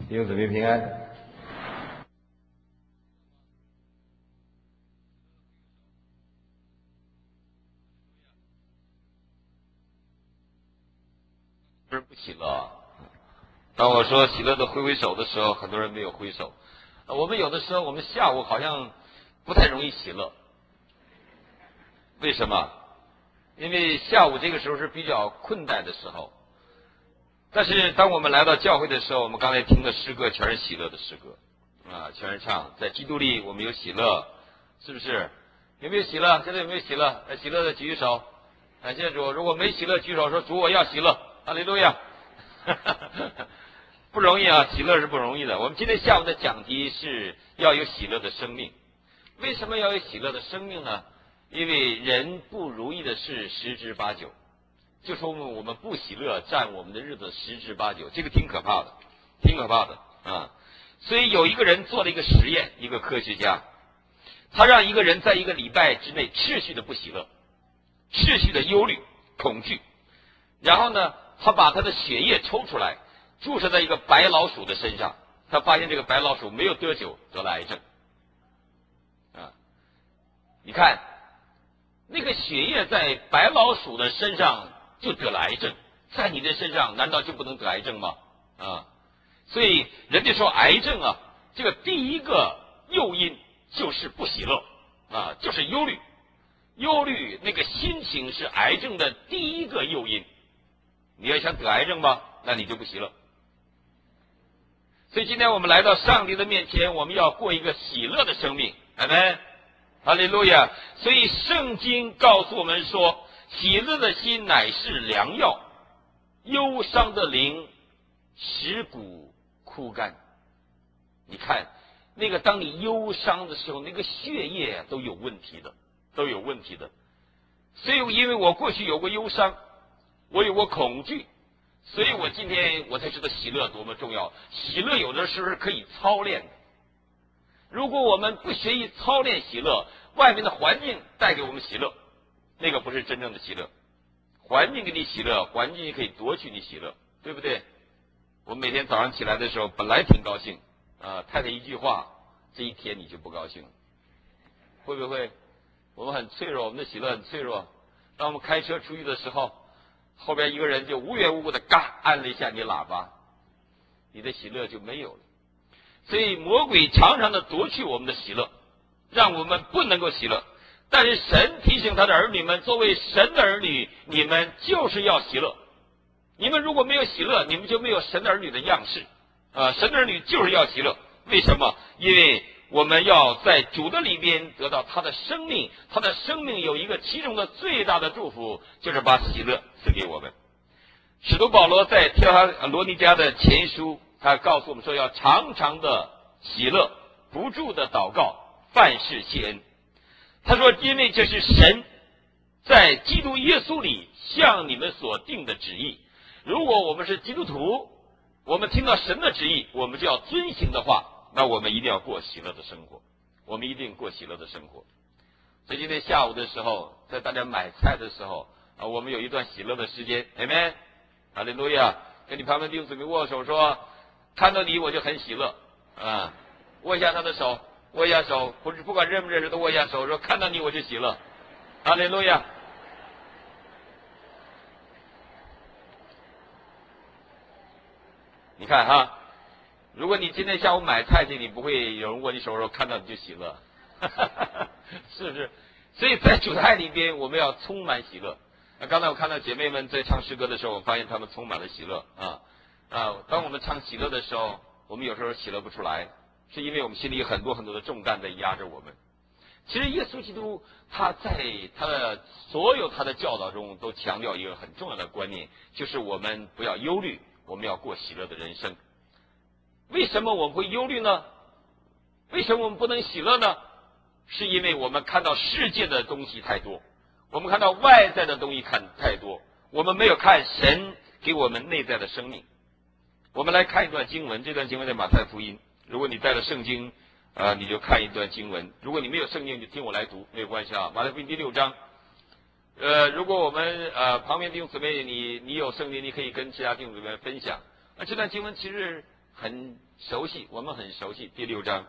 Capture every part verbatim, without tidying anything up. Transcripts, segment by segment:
弟兄姊妹平安。 人不喜乐。当我说喜乐的挥挥手的时候，很多人没有挥手。我们有的时候，我们下午好像不太容易喜乐。为什么？因为下午这个时候是比较困难的时候。但是当我们来到教会的时候，我们刚才听的诗歌全是喜乐的诗歌啊，全是唱在基督里我们有喜乐，是不是？有没有喜乐？现在有没有喜乐？喜乐的举手。感谢主。如果没喜乐举手，说主我要喜乐。哈利路亚。不容易啊，喜乐是不容易的。我们今天下午的讲题是要有喜乐的生命。为什么要有喜乐的生命呢？因为人不如意的事十之八九，就说我们不喜乐占我们的日子十之八九，这个挺可怕的，挺可怕的啊！所以有一个人做了一个实验，一个科学家，他让一个人在一个礼拜之内持续的不喜乐，持续的忧虑、恐惧，然后呢，他把他的血液抽出来，注射在一个白老鼠的身上，他发现这个白老鼠没有多久得了癌症。啊，你看，那个血液在白老鼠的身上就得了癌症，在你的身上难道就不能得癌症吗？啊，所以人家说癌症啊，这个第一个诱因就是不喜乐啊，就是忧虑。忧虑那个心情是癌症的第一个诱因。你要想得癌症吧，那你就不喜乐。所以今天我们来到上帝的面前，我们要过一个喜乐的生命。阿们，哈利路亚。所以圣经告诉我们说，喜乐的心乃是良药，忧伤的灵使骨枯干。你看，那个当你忧伤的时候，那个血液都有问题的，都有问题的。所以因为我过去有过忧伤，我有过恐惧，所以我今天我才知道喜乐多么重要。喜乐有的时候是可以操练的。如果我们不学习操练喜乐，外面的环境带给我们喜乐，那个不是真正的喜乐。环境给你喜乐，环境也可以夺取你喜乐，对不对？我每天早上起来的时候本来挺高兴啊，太太一句话，这一天你就不高兴了，会不会？我们很脆弱，我们的喜乐很脆弱。当我们开车出去的时候，后边一个人就无缘无故的嘎按了一下你喇叭，你的喜乐就没有了。所以魔鬼常常的夺去我们的喜乐，让我们不能够喜乐。但是神提醒他的儿女们，作为神的儿女，你们就是要喜乐。你们如果没有喜乐，你们就没有神的儿女的样式啊！神的儿女就是要喜乐。为什么？因为我们要在主的里边得到他的生命，他的生命有一个其中的最大的祝福，就是把喜乐赐给我们。使徒保罗在帖撒罗尼迦的前书，他告诉我们说，要常常的喜乐，不住的祷告，凡事谢恩。他说，因为这是神在基督耶稣里向你们所定的旨意。如果我们是基督徒，我们听到神的旨意，我们就要遵行的话，那我们一定要过喜乐的生活，我们一定过喜乐的生活。所以今天下午的时候，在大家买菜的时候啊，我们有一段喜乐的时间，阿们，哈利路亚。跟你旁边弟兄姊妹握手说，看到你我就很喜乐啊，握一下他的手，握一下手，不是不管认不认识都握一下手，说看到你我就喜乐，哈利路亚。你看哈，如果你今天下午买菜去，你不会有人握你手说看到你就喜乐，是不是？所以在主的爱里边，我们要充满喜乐。那刚才我看到姐妹们在唱诗歌的时候，我发现她们充满了喜乐啊啊！当我们唱喜乐的时候，我们有时候喜乐不出来，是因为我们心里有很多很多的重担在压着我们。其实耶稣基督他在他的所有他的教导中都强调一个很重要的观念，就是我们不要忧虑，我们要过喜乐的人生。为什么我们会忧虑呢？为什么我们不能喜乐呢？是因为我们看到世界的东西太多，我们看到外在的东西看太多，我们没有看神给我们内在的生命。我们来看一段经文，这段经文在马太福音。如果你带了圣经啊、呃，你就看一段经文；如果你没有圣经，就听我来读，没有关系啊。马太福音第六章。呃，如果我们呃旁边弟兄姊妹，你你有圣经，你可以跟其他弟兄姊妹分享。啊，这段经文其实很熟悉，我们很熟悉第六章。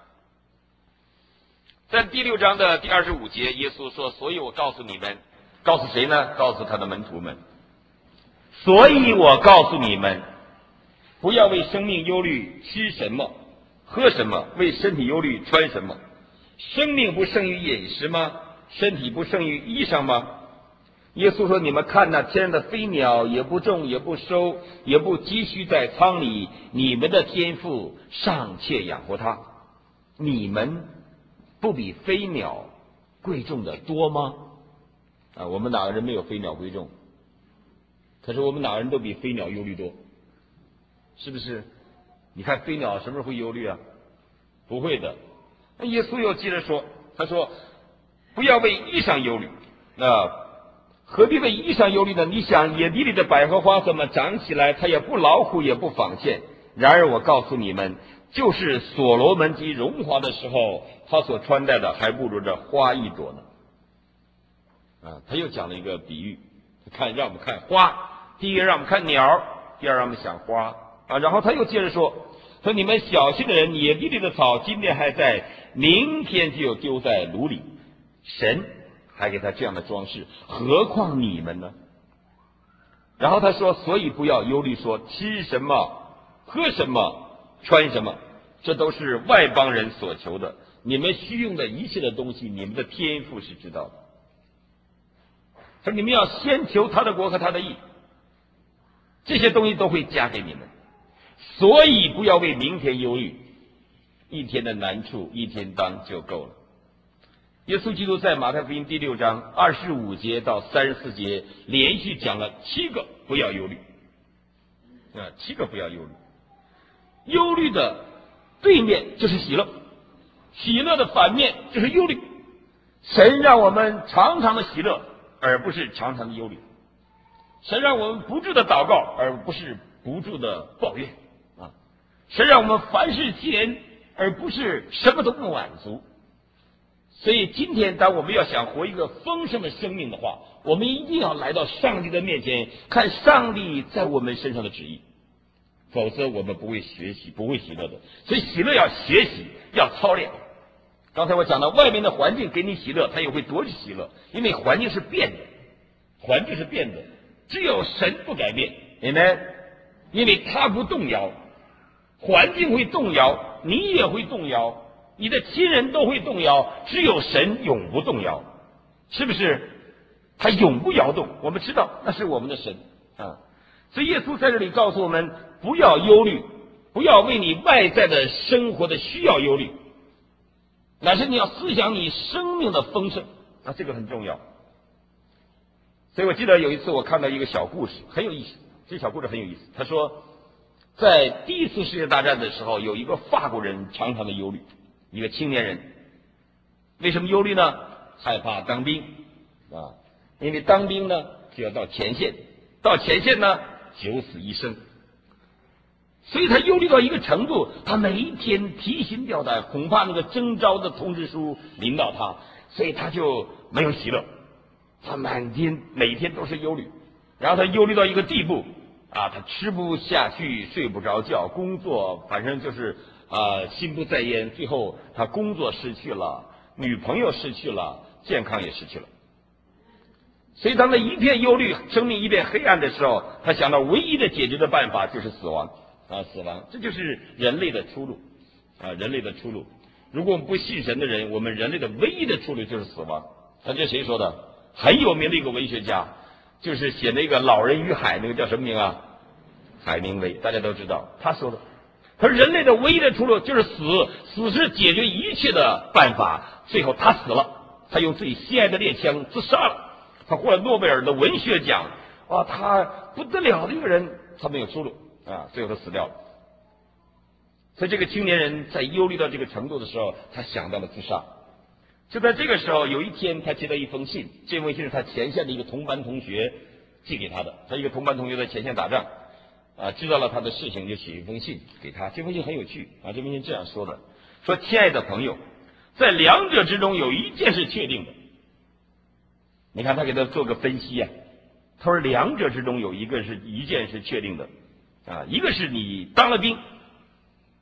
在第六章的第二十五节，耶稣说：“所以我告诉你们，告诉谁呢？告诉他的门徒们。所以我告诉你们，不要为生命忧虑，吃什么，喝什么；为身体忧虑，穿什么。生命不胜于饮食吗？身体不胜于衣裳吗？”耶稣说：“你们看那天上的飞鸟，也不种，也不收，也不积蓄在仓里，你们的天父尚且养活它，你们不比飞鸟贵重的多吗？”啊，我们哪个人没有飞鸟贵重？可是我们哪个人都比飞鸟忧虑多，是不是？你看飞鸟什么时候会忧虑啊？不会的。那耶稣又接着说，他说：“不要为衣裳忧虑。那何必为衣裳忧虑呢？你想野地里的百合花怎么长起来？它也不劳苦，也不纺线。然而我告诉你们，就是所罗门极荣华的时候，他所穿戴的还不如这花一朵呢。”啊，他又讲了一个比喻，看让我们看花，第一个让我们看鸟，第二让我们想花啊。然后他又接着说：“说你们小心的人，野地里的草今天还在，明天就丢在炉里。神还给他这样的装饰，何况你们呢？”然后他说：“所以不要忧虑，说吃什么，喝什么，穿什么，这都是外邦人所求的。你们需用的一切的东西，你们的天父是知道的。说你们要先求他的国和他的义，这些东西都会加给你们。所以不要为明天忧虑，一天的难处一天当就够了。”耶稣基督在马太福音第六章二十五节到三十四节连续讲了七个不要忧虑啊，七个不要忧虑。忧虑的对面就是喜乐，喜乐的反面就是忧虑。神让我们常常的喜乐，而不是常常的忧虑。神让我们不住的祷告，而不是不住的抱怨啊。神让我们凡事谢恩，而不是什么都不满足。所以今天当我们要想活一个丰盛的生命的话，我们一定要来到上帝的面前，看上帝在我们身上的旨意，否则我们不会学习，不会喜乐的。所以喜乐要学习，要操练。刚才我讲到外面的环境给你喜乐，它也会夺去喜乐，因为环境是变的，环境是变的，只有神不改变，明白？因为他不动摇，环境会动摇，你也会动摇，你的亲人都会动摇，只有神永不动摇，是不是？他永不摇动，我们知道那是我们的神啊。所以耶稣在这里告诉我们，不要忧虑，不要为你外在的生活的需要忧虑，乃是你要思想你生命的丰盛啊，这个很重要。所以我记得有一次我看到一个小故事，很有意思，这小故事很有意思。他说，在第一次世界大战的时候，有一个法国人常常的忧虑，一个青年人，为什么忧虑呢？害怕当兵啊，因为当兵呢就要到前线，到前线呢九死一生，所以他忧虑到一个程度，他每一天提心吊胆，恐怕那个征召的通知书临到他，所以他就没有喜乐，他满天每天都是忧虑，然后他忧虑到一个地步啊，他吃不下去，睡不着觉，工作反正就是啊心不在焉，最后他工作失去了，女朋友失去了，健康也失去了。所以当他一片忧虑，生命一片黑暗的时候，他想到唯一的解决的办法就是死亡啊，死亡，这就是人类的出路啊，人类的出路。如果我们不信神的人，我们人类的唯一的出路就是死亡。那这谁说的？很有名的一个文学家，就是写那个《老人与海》，那个叫什么名啊？海明威，大家都知道，他说的。他说人类的唯一的出路就是死，死是解决一切的办法。最后他死了，他用自己心爱的猎枪自杀了。他获了诺贝尔的文学奖，哇，他不得了的一个人，他没有出路啊，最后他死掉了。所以这个青年人在忧虑到这个程度的时候，他想到了自杀。就在这个时候，有一天他接到一封信，这封信是他前线的一个同班同学寄给他的。他一个同班同学在前线打仗，啊，知道了他的事情，就写一封信给他。这封信很有趣啊，这封信这样说的：说亲爱的朋友，在两者之中有一件是确定的。你看他给他做个分析啊，他说两者之中有一个是一件是确定的啊，一个是你当了兵，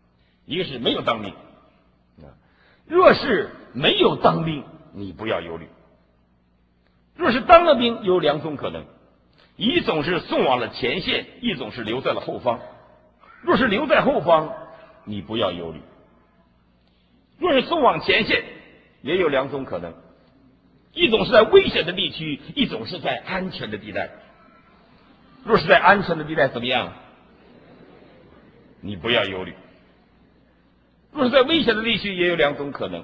一个是没有当兵啊。若是没有当兵，你不要忧虑；若是当了兵，有两种可能，一种是送往了前线，一种是留在了后方。若是留在后方，你不要忧虑；若是送往前线，也有两种可能，一种是在危险的地区，一种是在安全的地带。若是在安全的地带怎么样？你不要忧虑。若是在危险的地区，也有两种可能，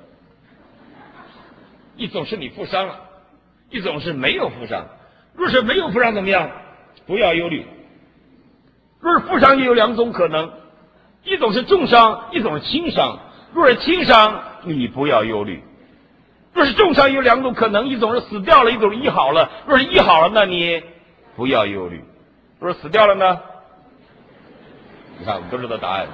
一种是你负伤了，一种是没有负伤。若是没有负伤怎么样？不要忧虑。若是负伤，也有两种可能，一种是重伤，一种是轻伤。若是轻伤，你不要忧虑。若是重伤，有两种可能，一种是死掉了，一种是医好了。若是医好了，那你不要忧虑。若是死掉了呢？你看，我们都知道答案。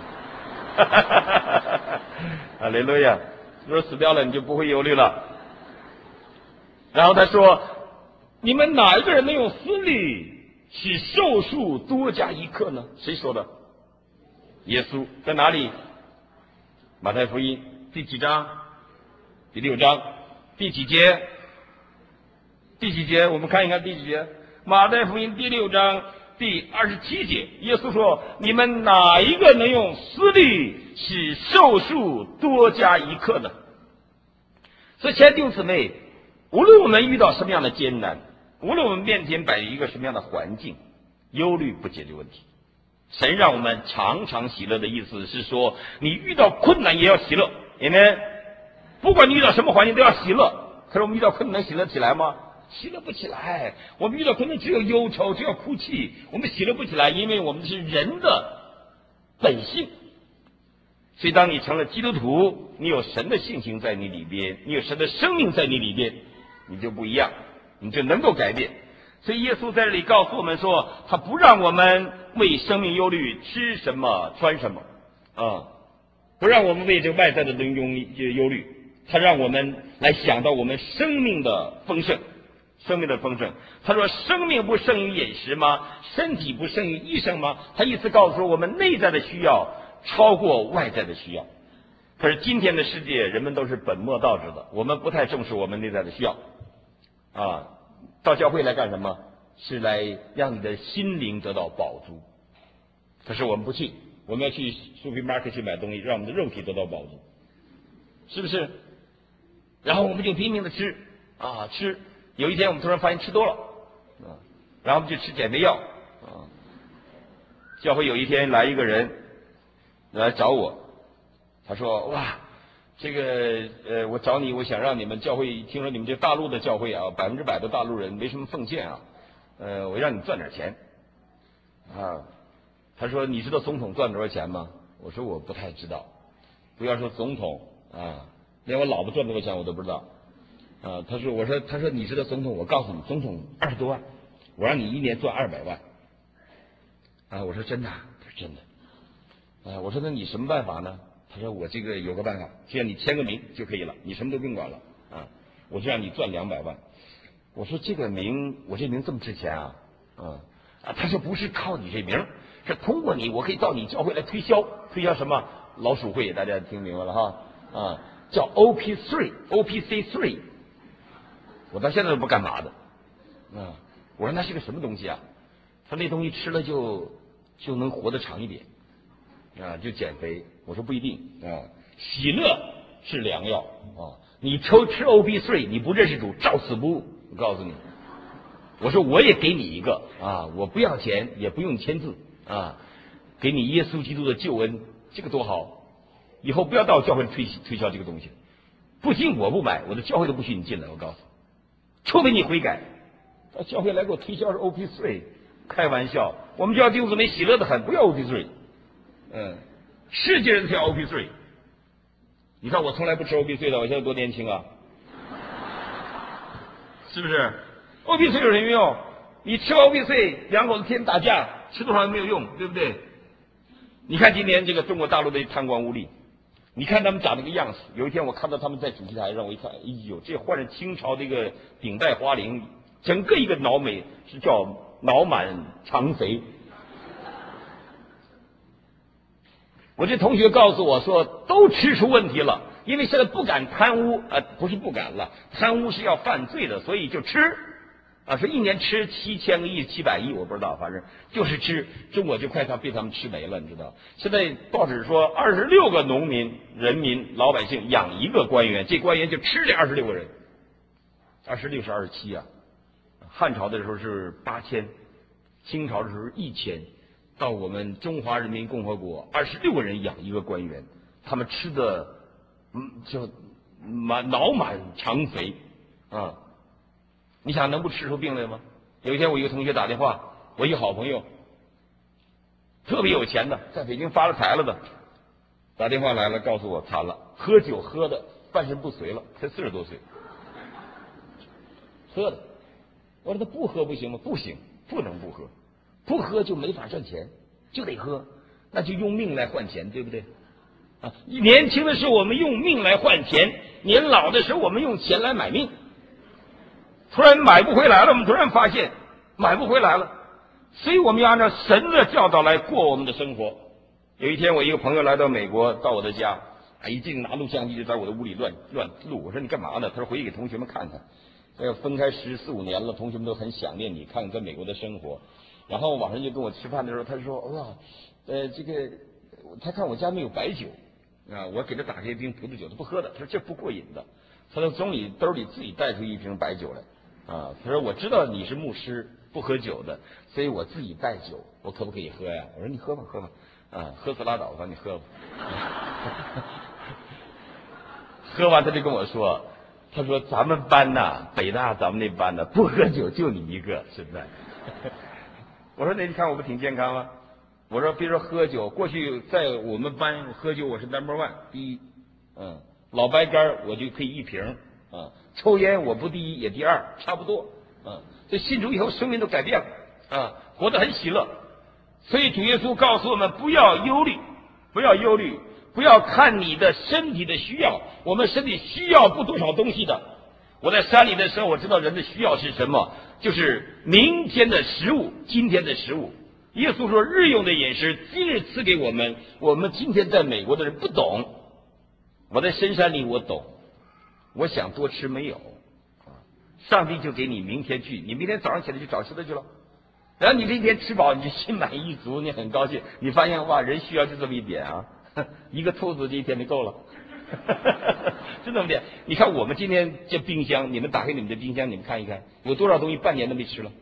哈利路亚！若是死掉了，你就不会忧虑了。然后他说：“你们哪一个人能用思虑使寿数多加一刻呢？”谁说的？耶稣。在哪里？马太福音第几章？第六章。第几节？第几节？我们看一看第几节。马太福音第六章第二十七节，耶稣说：“你们哪一个能用思虑使寿数多加一刻呢？”所以，亲爱的弟兄姊妹，无论我们遇到什么样的艰难，无论我们面前摆一个什么样的环境，忧虑不解决问题。神让我们常常喜乐的意思是说，你遇到困难也要喜乐，因为不管你遇到什么环境都要喜乐。可是我们遇到困难能喜乐起来吗？喜乐不起来。我们遇到困难只有忧愁，只有哭泣，我们喜乐不起来，因为我们是人的本性。所以当你成了基督徒，你有神的性情在你里边，你有神的生命在你里边，你就不一样，你就能够改变。所以耶稣在这里告诉我们说，他不让我们为生命忧虑，吃什么穿什么啊，不让我们为这外在的东西忧虑，他让我们来想到我们生命的丰盛，生命的丰盛。他说：“生命不胜于饮食吗？身体不胜于医生吗？”他意思告诉说，我们内在的需要超过外在的需要。可是今天的世界，人们都是本末倒置的，我们不太重视我们内在的需要啊。到教会来干什么？是来让你的心灵得到饱足。可是我们不去，我们要去 supermarket 去买东西，让我们的肉体得到饱足，是不是？然后我们就拼命的吃啊吃。有一天我们突然发现吃多了啊，然后我们就吃减肥药啊。教会有一天来一个人来找我，他说：“哇，这个呃，我找你，我想让你们教会，听说你们这大陆的教会啊，百分之百的大陆人没什么奉献啊，呃，我让你赚点钱啊。”他说：“你知道总统赚多少钱吗？”我说：“我不太知道。不要说总统啊，连我老婆赚多少钱我都不知道啊。”他说：“我说，他说你知道总统？我告诉你，总统二十多万，我让你一年赚二百万。”啊，我说真的？他说真的。啊，我说那你什么办法呢？他说我这个有个办法，只要你签个名就可以了，你什么都不用管了啊，我就让你赚两百万。我说这个名，我这名这么值钱啊？啊啊，他说不是靠你这名，是通过你，我可以到你教会来推销，推销什么老鼠会，大家听明白了哈？啊，叫 O P 三 O P C 三， 我到现在都不干嘛的啊。我说那是个什么东西啊？他那东西吃了就就能活得长一点。啊，就减肥。我说不一定啊，喜乐是良药啊。你抽吃 O P 三， 你不认识主，照死不误。我告诉你，我说我也给你一个啊，我不要钱，也不用签字啊，给你耶稣基督的救恩，这个多好！以后不要到我教会推推销这个东西，不仅我不买，我的教会都不许你进来。我告诉你，除非你悔改。到教会来给我推销是 O P 三， 开玩笑，我们教弟兄姊妹喜乐的很，不要 O P 三。嗯，世界人才 O P 三， 你看我从来不吃 O P 三的，我现在多年轻啊，是不是 ？O P 三有什么用？你吃 O P 三， 两口子天天打架，吃多少也没有用，对不对？你看今年这个中国大陆的贪官污吏，你看他们长那个样子。有一天我看到他们在主席台上，我一看，哎呦，这换成清朝这个顶戴花翎，整个一个脑美是叫脑满肠肥。 我这同学告诉我说，都吃出问题了，因为现在不敢贪污，呃，不是不敢了，贪污是要犯罪的，所以就吃，啊，说一年吃七千个亿、七百亿，我不知道，反正就是吃。中国就快他被他们吃没了，你知道？现在报纸说，二十六个农民、人民、老百姓养一个官员，这官员就吃这二十六个人。二十六是二十七啊，汉朝的时候是八千，清朝的时候是一千。到我们中华人民共和国，二十六个人养一个官员，他们吃的，嗯，就满脑满肠肥啊！你想能不吃出病来吗？有一天我一个同学打电话，我一个好朋友，特别有钱的，在北京发了财了的，打电话来了，告诉我惨了，喝酒喝的半身不遂了，才四十多岁，喝的。我说他不喝不行吗？不行，不能不喝。不喝就没法赚钱，就得喝，那就用命来换钱，对不对？啊，年轻的时候我们用命来换钱，年老的时候我们用钱来买命。突然买不回来了，我们突然发现买不回来了，所以我们要按照神的教导来过我们的生活。有一天，我一个朋友来到美国，到我的家，啊，一进拿录像机就在我的屋里乱乱录。我说你干嘛呢？他说回去给同学们看看。这分开十四五年了，同学们都很想念你，看看在美国的生活。然后晚上就跟我吃饭的时候，他就说：“哇，呃，这个他看我家没有白酒啊，我给他打开一瓶葡萄酒，他不喝的。他说这不过瘾的。他从从里兜里自己带出一瓶白酒来啊。他说我知道你是牧师，不喝酒的，所以我自己带酒，我可不可以喝呀？我说你喝吧，喝吧，啊，喝死拉倒吧，你喝吧。喝完他就跟我说，他说咱们班呐，北大咱们那班呐，不喝酒就你一个，现在。”我说那你看我不挺健康吗？我说别说喝酒，过去在我们班喝酒我是 number one 第一，嗯，老白干我就可以一瓶，啊，抽烟我不第一也第二，差不多，啊，这信主以后生命都改变了，啊，活得很喜乐。所以主耶稣告诉我们不要忧虑，不要忧虑，不要看你的身体的需要，我们身体需要不多少东西的。我在山里的时候，我知道人的需要是什么，就是明天的食物，今天的食物。耶稣说日用的饮食今日赐给我们，我们今天在美国的人不懂，我在深山里我懂，我想多吃没有，上帝就给你明天去，你明天早上起来就找吃的去了，然后你这一天吃饱，你就心满意足，你很高兴，你发现哇，人需要就这么一点啊，一个兔子这一天就够了。就这么点，你看我们今天这冰箱，你们打开你们的冰箱，你们看一看，有多少东西半年都没吃了，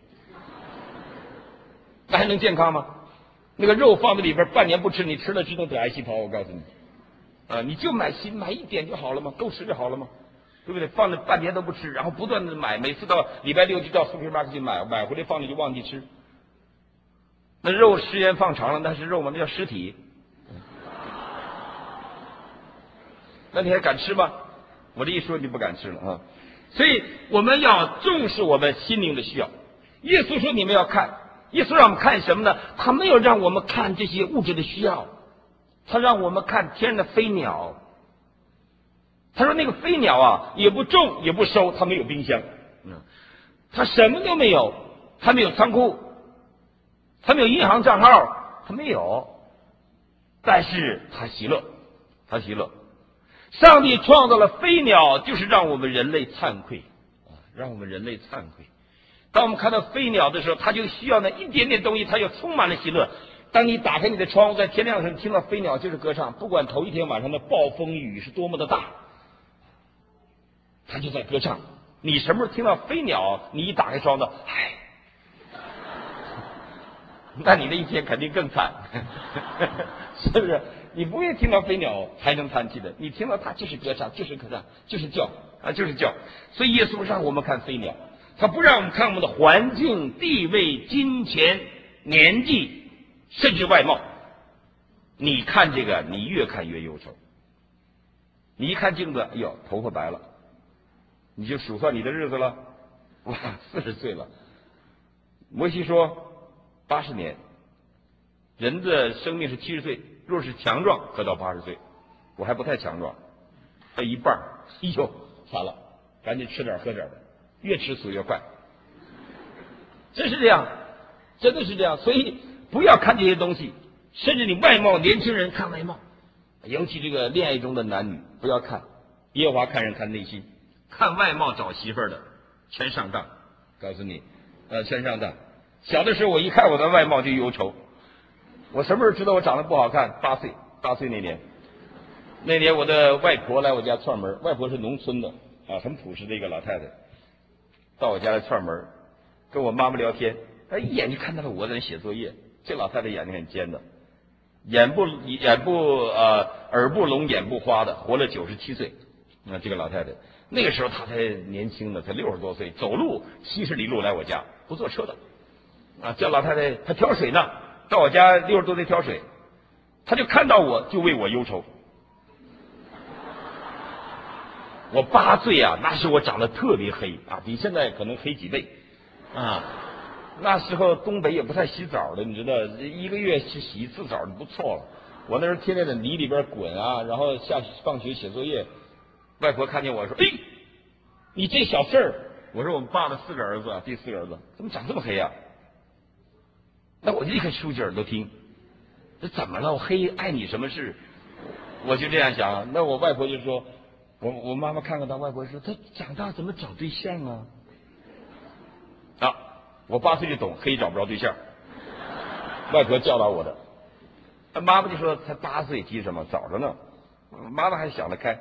那还能健康吗？那个肉放在里边半年不吃，你吃了只能得癌细胞，我告诉你，啊，你就买新买一点就好了嘛，够吃就好了嘛，对不对？放了半年都不吃，然后不断的买，每次到礼拜六就到 supermarket 去买，买回来放了就忘记吃。那肉时间放长了，那是肉吗？那叫尸体。那你还敢吃吗？我这一说你就不敢吃了啊！所以我们要重视我们心灵的需要。耶稣说你们要看，耶稣让我们看什么呢？他没有让我们看这些物质的需要，他让我们看天上的飞鸟。他说那个飞鸟啊，也不种也不收，它没有冰箱，嗯，它什么都没有，它没有仓库，它没有银行账号，它没有，但是它喜乐，它喜乐。上帝创造了飞鸟，就是让我们人类惭愧啊，让我们人类惭愧。当我们看到飞鸟的时候，它就需要那一点点东西，它就充满了喜乐。当你打开你的窗户，在天亮的时候听到飞鸟就是歌唱，不管头一天晚上的暴风雨是多么的大，它就在歌唱。你什么时候听到飞鸟，你一打开窗子，唉，那你那一天肯定更惨，是不是？你不会听到飞鸟还能叹气的，你听到它就是歌唱，就是歌唱，就是叫啊，就是叫。所以耶稣让我们看飞鸟，他不让我们看我们的环境、地位、金钱、年纪，甚至外貌。你看这个，你越看越忧愁。你一看镜子，哎呦，头发白了，你就数算你的日子了，哇，四十岁了。摩西说八十年，人的生命是七十岁。若是强壮，可到八十岁。我还不太强壮，还一半，哎呦，惨了，赶紧吃点喝点的，越吃死越快。真是这样，真的是这样。所以不要看这些东西，甚至你外貌，年轻人看外貌， 尤其这个恋爱中的男女，不要看耶和华看人看内心，看外貌找媳妇儿的全上当。告诉你，呃，全上当。小的时候我一看我的外貌就忧愁，我什么时候知道我长得不好看？八岁，八岁那年，那年我的外婆来我家串门，外婆是农村的啊，很朴实的一个老太太，到我家来串门，跟我妈妈聊天，她一眼就看到了我在那写作业。这老太太眼睛很尖的，眼不眼不呃耳不聋眼不花的，活了九十七岁。啊，这个老太太那个时候她才年轻呢，才六十多岁，走路七十里路来我家，不坐车的。啊，这老太太她挑水呢，到我家六十多岁挑水，她就看到我就为我忧愁。我八岁啊，那时我长得特别黑啊，比现在可能黑几倍啊。那时候东北也不太洗澡的，你知道，一个月去洗一次澡就不错了。我那时候天天在泥里边滚啊，然后下放学写作业。外婆看见我说：“哎，你这小事儿。”我说：“我们爸的四个儿子，第四个儿子怎么长这么黑啊？”那我就立刻竖起耳朵听，这怎么了？我黑碍你什么事？我就这样想。那我外婆就说：“我我妈妈看看他，外婆说他长大怎么找对象啊？”啊。我八岁就懂黑找不着对象，外婆教导我的。妈妈就说才八岁急什么，早着呢。妈妈还想得开，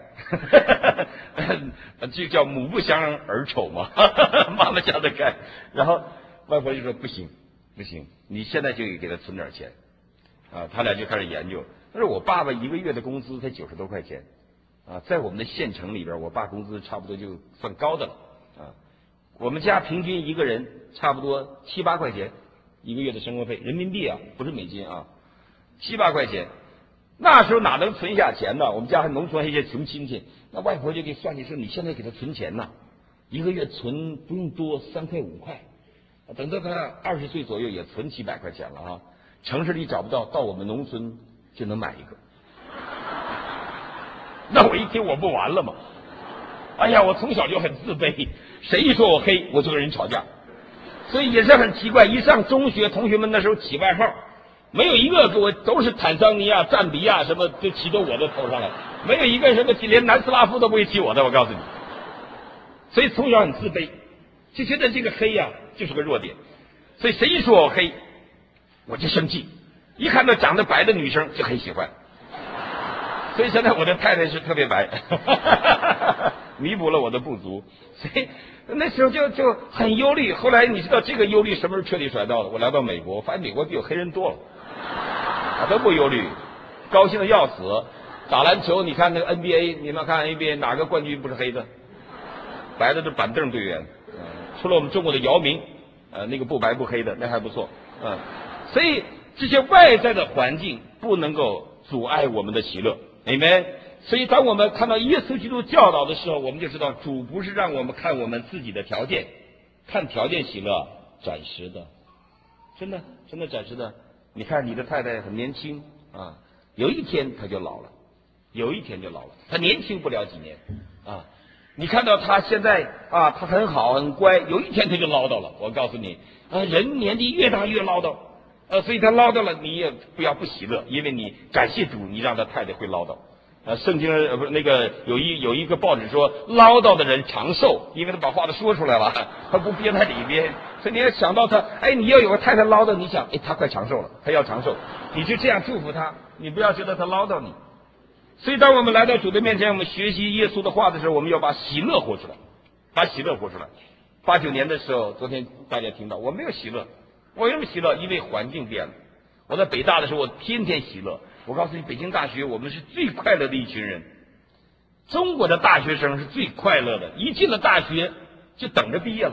就叫母不相儿丑嘛。妈妈想得开，然后外婆就说不行不行，你现在就给他存点钱啊。他俩就开始研究。但是我爸爸一个月的工资才九十多块钱啊，在我们的县城里边，我爸工资差不多就算高的了啊。我们家平均一个人差不多七八块钱一个月的生活费，人民币啊，不是美金啊，七八块钱。那时候哪能存下钱呢？我们家还农村还一些穷亲戚，那外婆就给算计说，你现在给他存钱呐，一个月存不用多，三块五块，等到他二十岁左右也存几百块钱了啊。城市里找不到，到我们农村就能买一个。那我一听我不完了吗？哎呀，我从小就很自卑，谁一说我黑，我就跟人吵架，所以也是很奇怪。一上中学，同学们那时候起外号，没有一个给我都是坦桑尼亚、赞比亚什么，都骑到我的头上来，没有一个什么连南斯拉夫都不会骑我的，我告诉你。所以从小很自卑，就觉得这个黑呀、啊、就是个弱点，所以谁一说我黑，我就生气。一看到长得白的女生就很喜欢，所以现在我的太太是特别白。弥补了我的不足，所以那时候就就很忧虑。后来你知道这个忧虑什么时候彻底甩掉了？我来到美国，我发现美国比我黑人多了，我都不忧虑，高兴的要死。打篮球，你看那个 N B A， 你们看 N B A 哪个冠军不是黑的？白的是板凳队员，嗯，除了我们中国的姚明，呃，那个不白不黑的，那还不错，嗯。所以这些外在的环境不能够阻碍我们的喜乐，Amen。所以当我们看到耶稣基督教导的时候，我们就知道主不是让我们看我们自己的条件，看条件喜乐，暂时的，真的真的暂时的。你看你的太太很年轻啊，有一天她就老了，有一天就老了，她年轻不了几年啊。你看到她现在啊，她很好很乖，有一天她就唠叨了。我告诉你，啊，人年纪越大越唠叨，呃，所以她唠叨了，你也不要不喜乐，因为你感谢主，你让她太太会唠叨。呃，圣经呃不是那个有一有一个报纸说唠叨的人长寿，因为他把话都说出来了，他不憋在里边。所以你要想到他，哎，你要有个太太唠叨，你想，哎，他快长寿了，他要长寿，你就这样祝福他，你不要觉得他唠叨你。所以当我们来到主的面前，我们学习耶稣的话的时候，我们要把喜乐活出来，把喜乐活出来。八九年的时候，昨天大家听到我没有喜乐，我为什么喜乐？因为环境变了。我在北大的时候，我天天喜乐。我告诉你，北京大学我们是最快乐的一群人。中国的大学生是最快乐的，一进了大学就等着毕业了。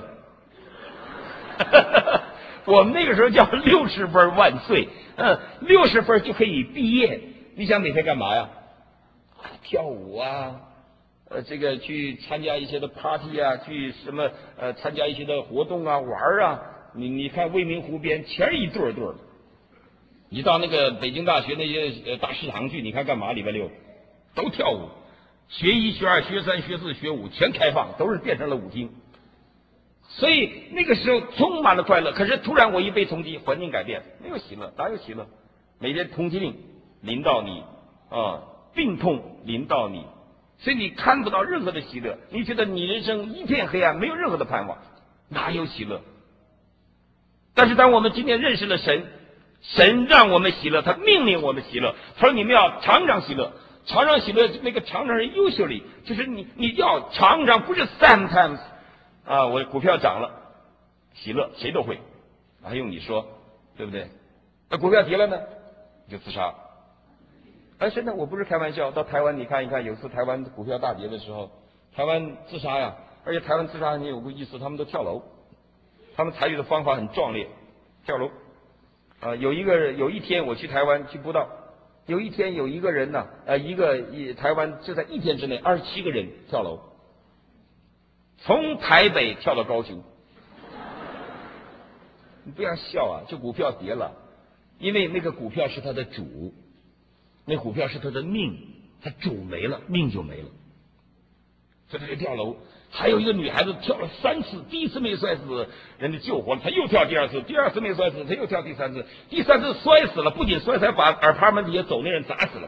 我们那个时候叫六十分万岁，嗯，六十分就可以毕业。你想每天干嘛呀？跳舞啊，呃，这个去参加一些的 party 啊，去什么呃参加一些的活动啊，玩啊。你你看未名湖边全是一对儿对儿的。你到那个北京大学那些呃大食堂去，你看干嘛？礼拜六都跳舞，学一学二学三学四学五全开放，都是变成了舞厅。所以那个时候充满了快乐。可是突然我一被通缉，环境改变，没有喜乐，哪有喜乐？每天通缉令临到你啊， 病痛临到你，所以你看不到任何的喜乐，你觉得你人生一片黑暗，没有任何的盼望，哪有喜乐？但是当我们今天认识了神，神让我们喜乐，他命令我们喜乐，他说你们要常常喜乐。常常喜乐，那个常常是usually，就是你你要常常，不是 sometimes 啊，我股票涨了，喜乐谁都会，还用你说，对不对？那股票跌了呢，你就自杀。哎，真的，我不是开玩笑。到台湾你看一看，有次台湾股票大跌的时候，台湾自杀呀，而且台湾自杀很有个意思，他们都跳楼，他们采取的方法很壮烈，跳楼。啊，有一个有一天我去台湾去布道。有一天有一个人呢，呃，一个一台湾就在一天之内，二十七个人跳楼，从台北跳到高雄。你不要笑啊，这股票跌了，因为那个股票是他的主，那股票是他的命，他主没了，命就没了，所以他就跳楼。还有一个女孩子跳了三次，第一次没摔死，人家救活了，她又跳第二次，第二次没摔死，她又跳第三次，第三次摔死了，不仅摔死，还把耳旁门底下走那人砸死了。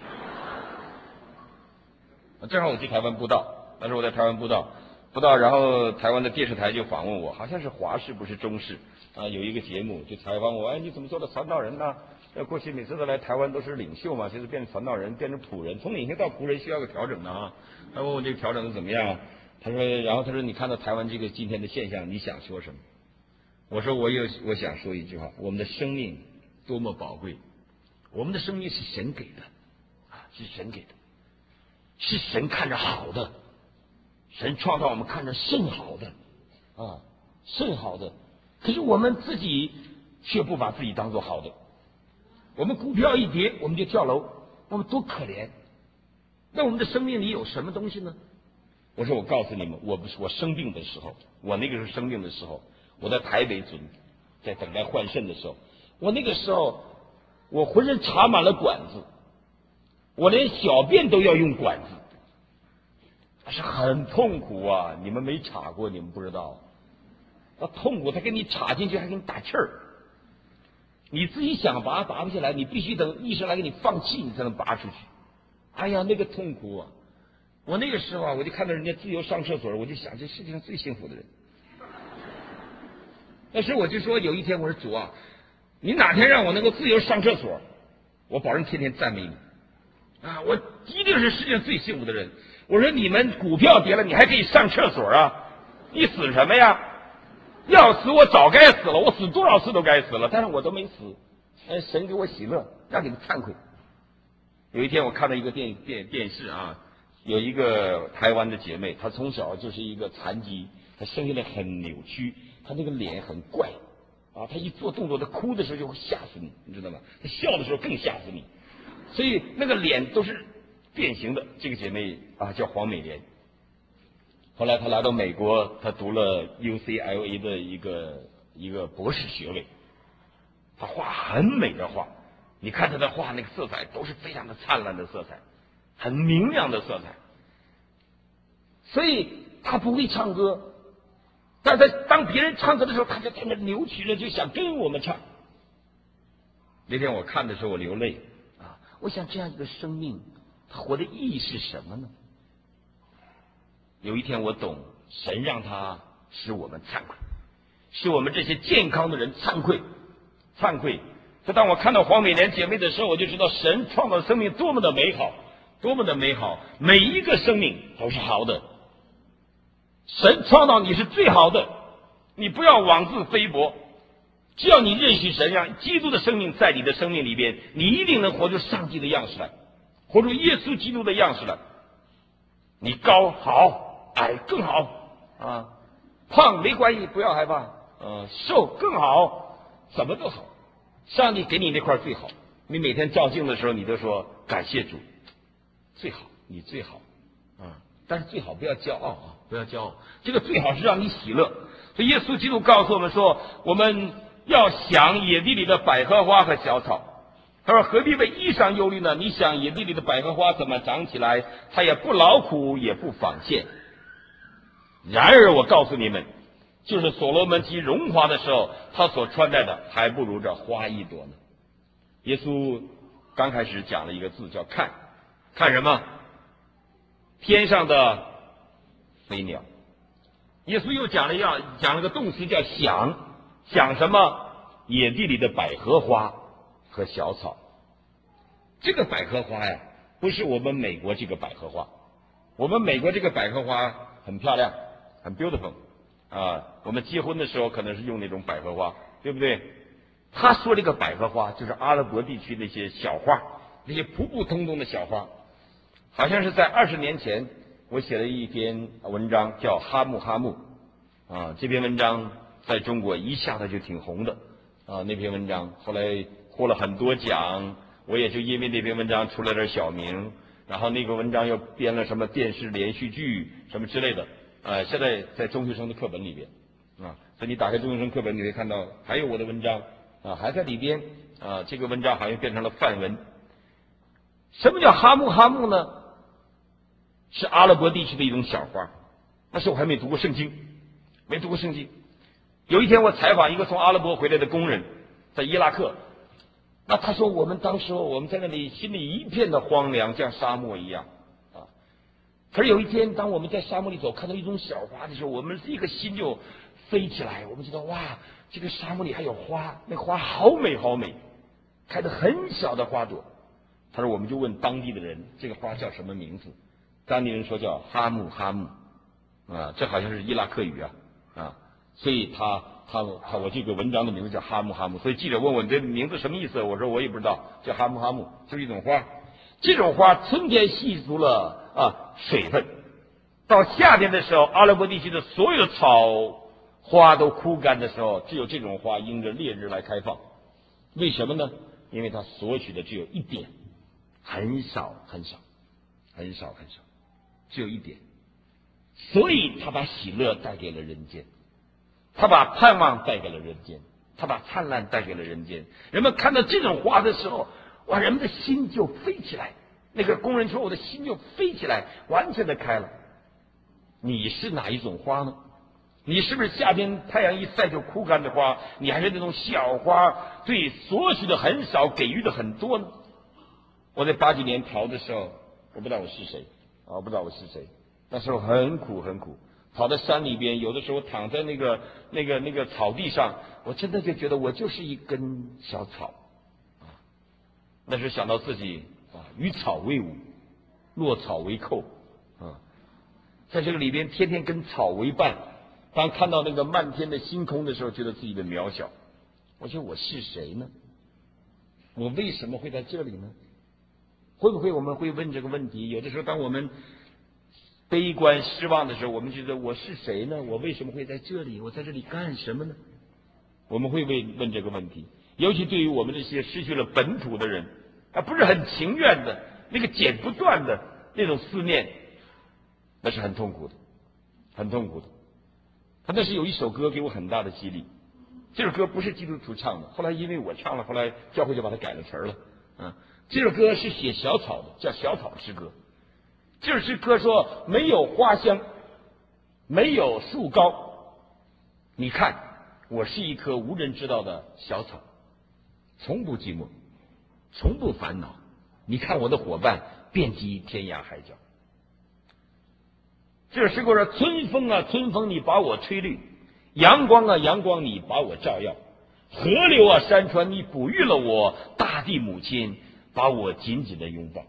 正好我去台湾布道，当时我在台湾布道，布道，然后台湾的电视台就访问我，好像是华视不是中视啊，有一个节目就采访我，哎，你怎么做的传道人呢？呃，过去每次都来台湾都是领袖嘛，现在变成传道人，变成仆人，从领袖到仆人需要个调整的啊。他问我这个调整的怎么样？他说，然后他说，你看到台湾这个今天的现象，你想说什么？我说，我有我想说一句话：我们的生命多么宝贵，我们的生命是神给的，啊，是神给的，是神看着好的，神创造我们看着甚好的，啊，甚好的。可是我们自己却不把自己当做好的，我们股票一跌，我们就跳楼，我们多可怜。那我们的生命里有什么东西呢？我说我告诉你们，我不是我生病的时候，我那个时候生病的时候，我在台北准在等待换肾的时候，我那个时候我浑身插满了管子，我连小便都要用管子，那是很痛苦啊！你们没插过，你们不知道，那痛苦，他给你插进去还给你打气儿，你自己想拔拔不下来，你必须等医生来给你放气，你才能拔出去。哎呀，那个痛苦啊！我那个时候啊，我就看到人家自由上厕所，我就想，这世界上最幸福的人。那时我就说，有一天我说主啊，你哪天让我能够自由上厕所，我保证天天赞美你啊！我一定是世界上最幸福的人。我说你们股票跌了，你还可以上厕所啊？你死什么呀？要死我早该死了，我死多少次都该死了，但是我都没死。哎，神给我喜乐，让你们惭愧。有一天我看到一个电电电视啊。有一个台湾的姐妹，她从小就是一个残疾，她生下来很扭曲，她那个脸很怪啊，她一做动作，她哭的时候就会吓死你，你知道吗？她笑的时候更吓死你，所以那个脸都是变形的。这个姐妹啊叫黄美莲，后来她来到美国，她读了 U C L A 的一个一个博士学位，她画很美的画，你看她的画那个色彩都是非常的灿烂的色彩。很明亮的色彩，所以他不会唱歌，但是当别人唱歌的时候，他就在那扭曲着，就想跟我们唱。那天我看的时候，我流泪啊！我想这样一个生命，他活的意义是什么呢？有一天我懂，神让他使我们惭愧，使我们这些健康的人惭愧，惭愧。就当我看到黄美莲姐妹的时候，我就知道神创造的生命多么的美好。多么的美好，每一个生命都是好的。神创造你是最好的，你不要妄自菲薄。只要你认识神，让基督的生命在你的生命里边，你一定能活出上帝的样式来，活出耶稣基督的样式来。你高好，矮更好啊，胖没关系，不要害怕，呃，瘦更好，怎么都好。上帝给你那块最好，你每天照镜的时候，你都说感谢主。最好，你最好，啊！但是最好不要骄傲啊，不要骄傲。这个最好是让你喜乐。所以耶稣基督告诉我们说，我们要想野地里的百合花和小草。他说：“何必为衣裳忧虑呢？你想野地里的百合花怎么长起来？它也不劳苦，也不纺线。然而我告诉你们，就是所罗门其荣华的时候，他所穿戴的还不如这花一朵呢。”耶稣刚开始讲了一个字叫看。 看什么？天上的飞鸟。耶稣又讲了要讲了个动词叫想，想什么？野地里的百合花和小草。这个百合花呀，不是我们美国这个百合花，我们美国这个百合花很漂亮，很 beautiful 啊。我们结婚的时候可能是用那种百合花，对不对？他说这个百合花就是阿拉伯地区那些小花，那些普普通通的小花。好像是在二十年前，我写了一篇文章叫《哈木哈木》啊，这篇文章在中国一下子就挺红的啊。那篇文章后来获了很多奖，我也就因为那篇文章出了点小名。然后那个文章又编了什么电视连续剧什么之类的，呃，现在在中学生的课本里边啊，所以你打开中学生课本，你会看到还有我的文章啊，还在里边啊。这个文章好像变成了范文。什么叫哈木哈木呢？是阿拉伯地区的一种小花。那时候我还没读过圣经，没读过圣经。有一天我采访一个从阿拉伯回来的工人，在伊拉克。那他说我们当时我们在那里心里一片的荒凉，像沙漠一样啊。可是有一天，当我们在沙漠里走，看到一种小花的时候，我们这个心就飞起来。我们觉得哇，这个沙漠里还有花，那个花好美好美，开得很小的花朵。他说我们就问当地的人，这个花叫什么名字？当地人说叫哈木哈木啊，这好像是伊拉克语啊啊，所以他。他他我这个文章的名字叫哈木哈木，所以记者问我你这名字什么意思？我说我也不知道，叫哈木哈木，就是一种花。这种花春天吸足了啊水分，到夏天的时候，阿拉伯地区的所有的草花都枯干的时候，只有这种花迎着烈日来开放。为什么呢？因为它索取的只有一点，很少很少，很少很少，只有一点，所以它把喜乐带给了人间。他把盼望带给了人间，他把灿烂带给了人间。人们看到这种花的时候，哇，人们的心就飞起来。那个工人说：“我的心就飞起来，完全的开了。”你是哪一种花呢？你是不是夏天太阳一晒就枯干的花？你还是那种小花，对索取的很少，给予的很多呢？我在八几年逃的时候，我不知道我是谁啊，我不知道我是谁。那时候很苦很苦。跑到山里边，有的时候躺在那个那个那个草地上，我真的就觉得我就是一根小草啊。那时想到自己啊，与草为伍，落草为寇啊，在这个里边天天跟草为伴。当看到那个漫天的星空的时候，觉得自己的渺小。我说我是谁呢？我为什么会在这里呢？会不会我们会问这个问题？有的时候，当我们悲观失望的时候，我们觉得我是谁呢？我为什么会在这里？我在这里干什么呢？我们会问问这个问题。尤其对于我们这些失去了本土的人，他不是很情愿的，那个剪不断的那种思念，那是很痛苦的，很痛苦的。他那是有一首歌给我很大的激励，这首歌不是基督徒唱的，后来因为我唱了，后来教会就把它改了词儿了。嗯，这首歌是写小草的，叫小草诗歌。这首诗歌说，没有花香，没有树高，你看我是一棵无人知道的小草，从不寂寞，从不烦恼。你看我的伙伴遍及天涯海角。这首诗歌说，春风啊春风，你把我吹绿；阳光啊阳光，你把我照耀；河流啊山川，你哺育了我；大地母亲把我紧紧的拥抱。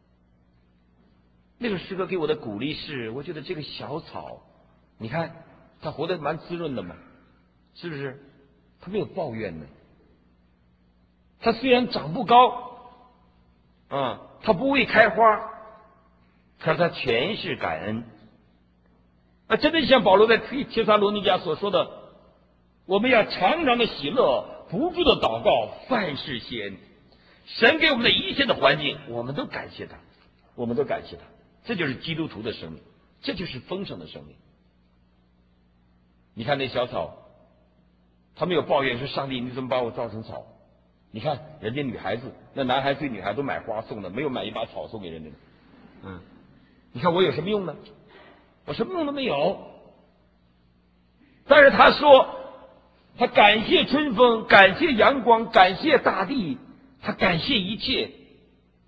那个诗歌给我的鼓励是，我觉得这个小草，你看它活得蛮滋润的嘛，是不是？它没有抱怨的。它虽然长不高，啊，它不会开花，可是它全是感恩。那真的像保罗在帖撒罗尼迦所说的，我们要常常的喜乐，不住的祷告，凡事谢恩。神给我们的一切的环境，我们都感谢他，我们都感谢他。这就是基督徒的生命，这就是丰盛的生命。你看那小草，他没有抱怨说上帝你怎么把我造成草？你看人家女孩子，那男孩对女孩都买花送的，没有买一把草送给人家的。嗯，你看我有什么用呢？我什么用都没有。但是他说，他感谢春风，感谢阳光，感谢大地，他感谢一切。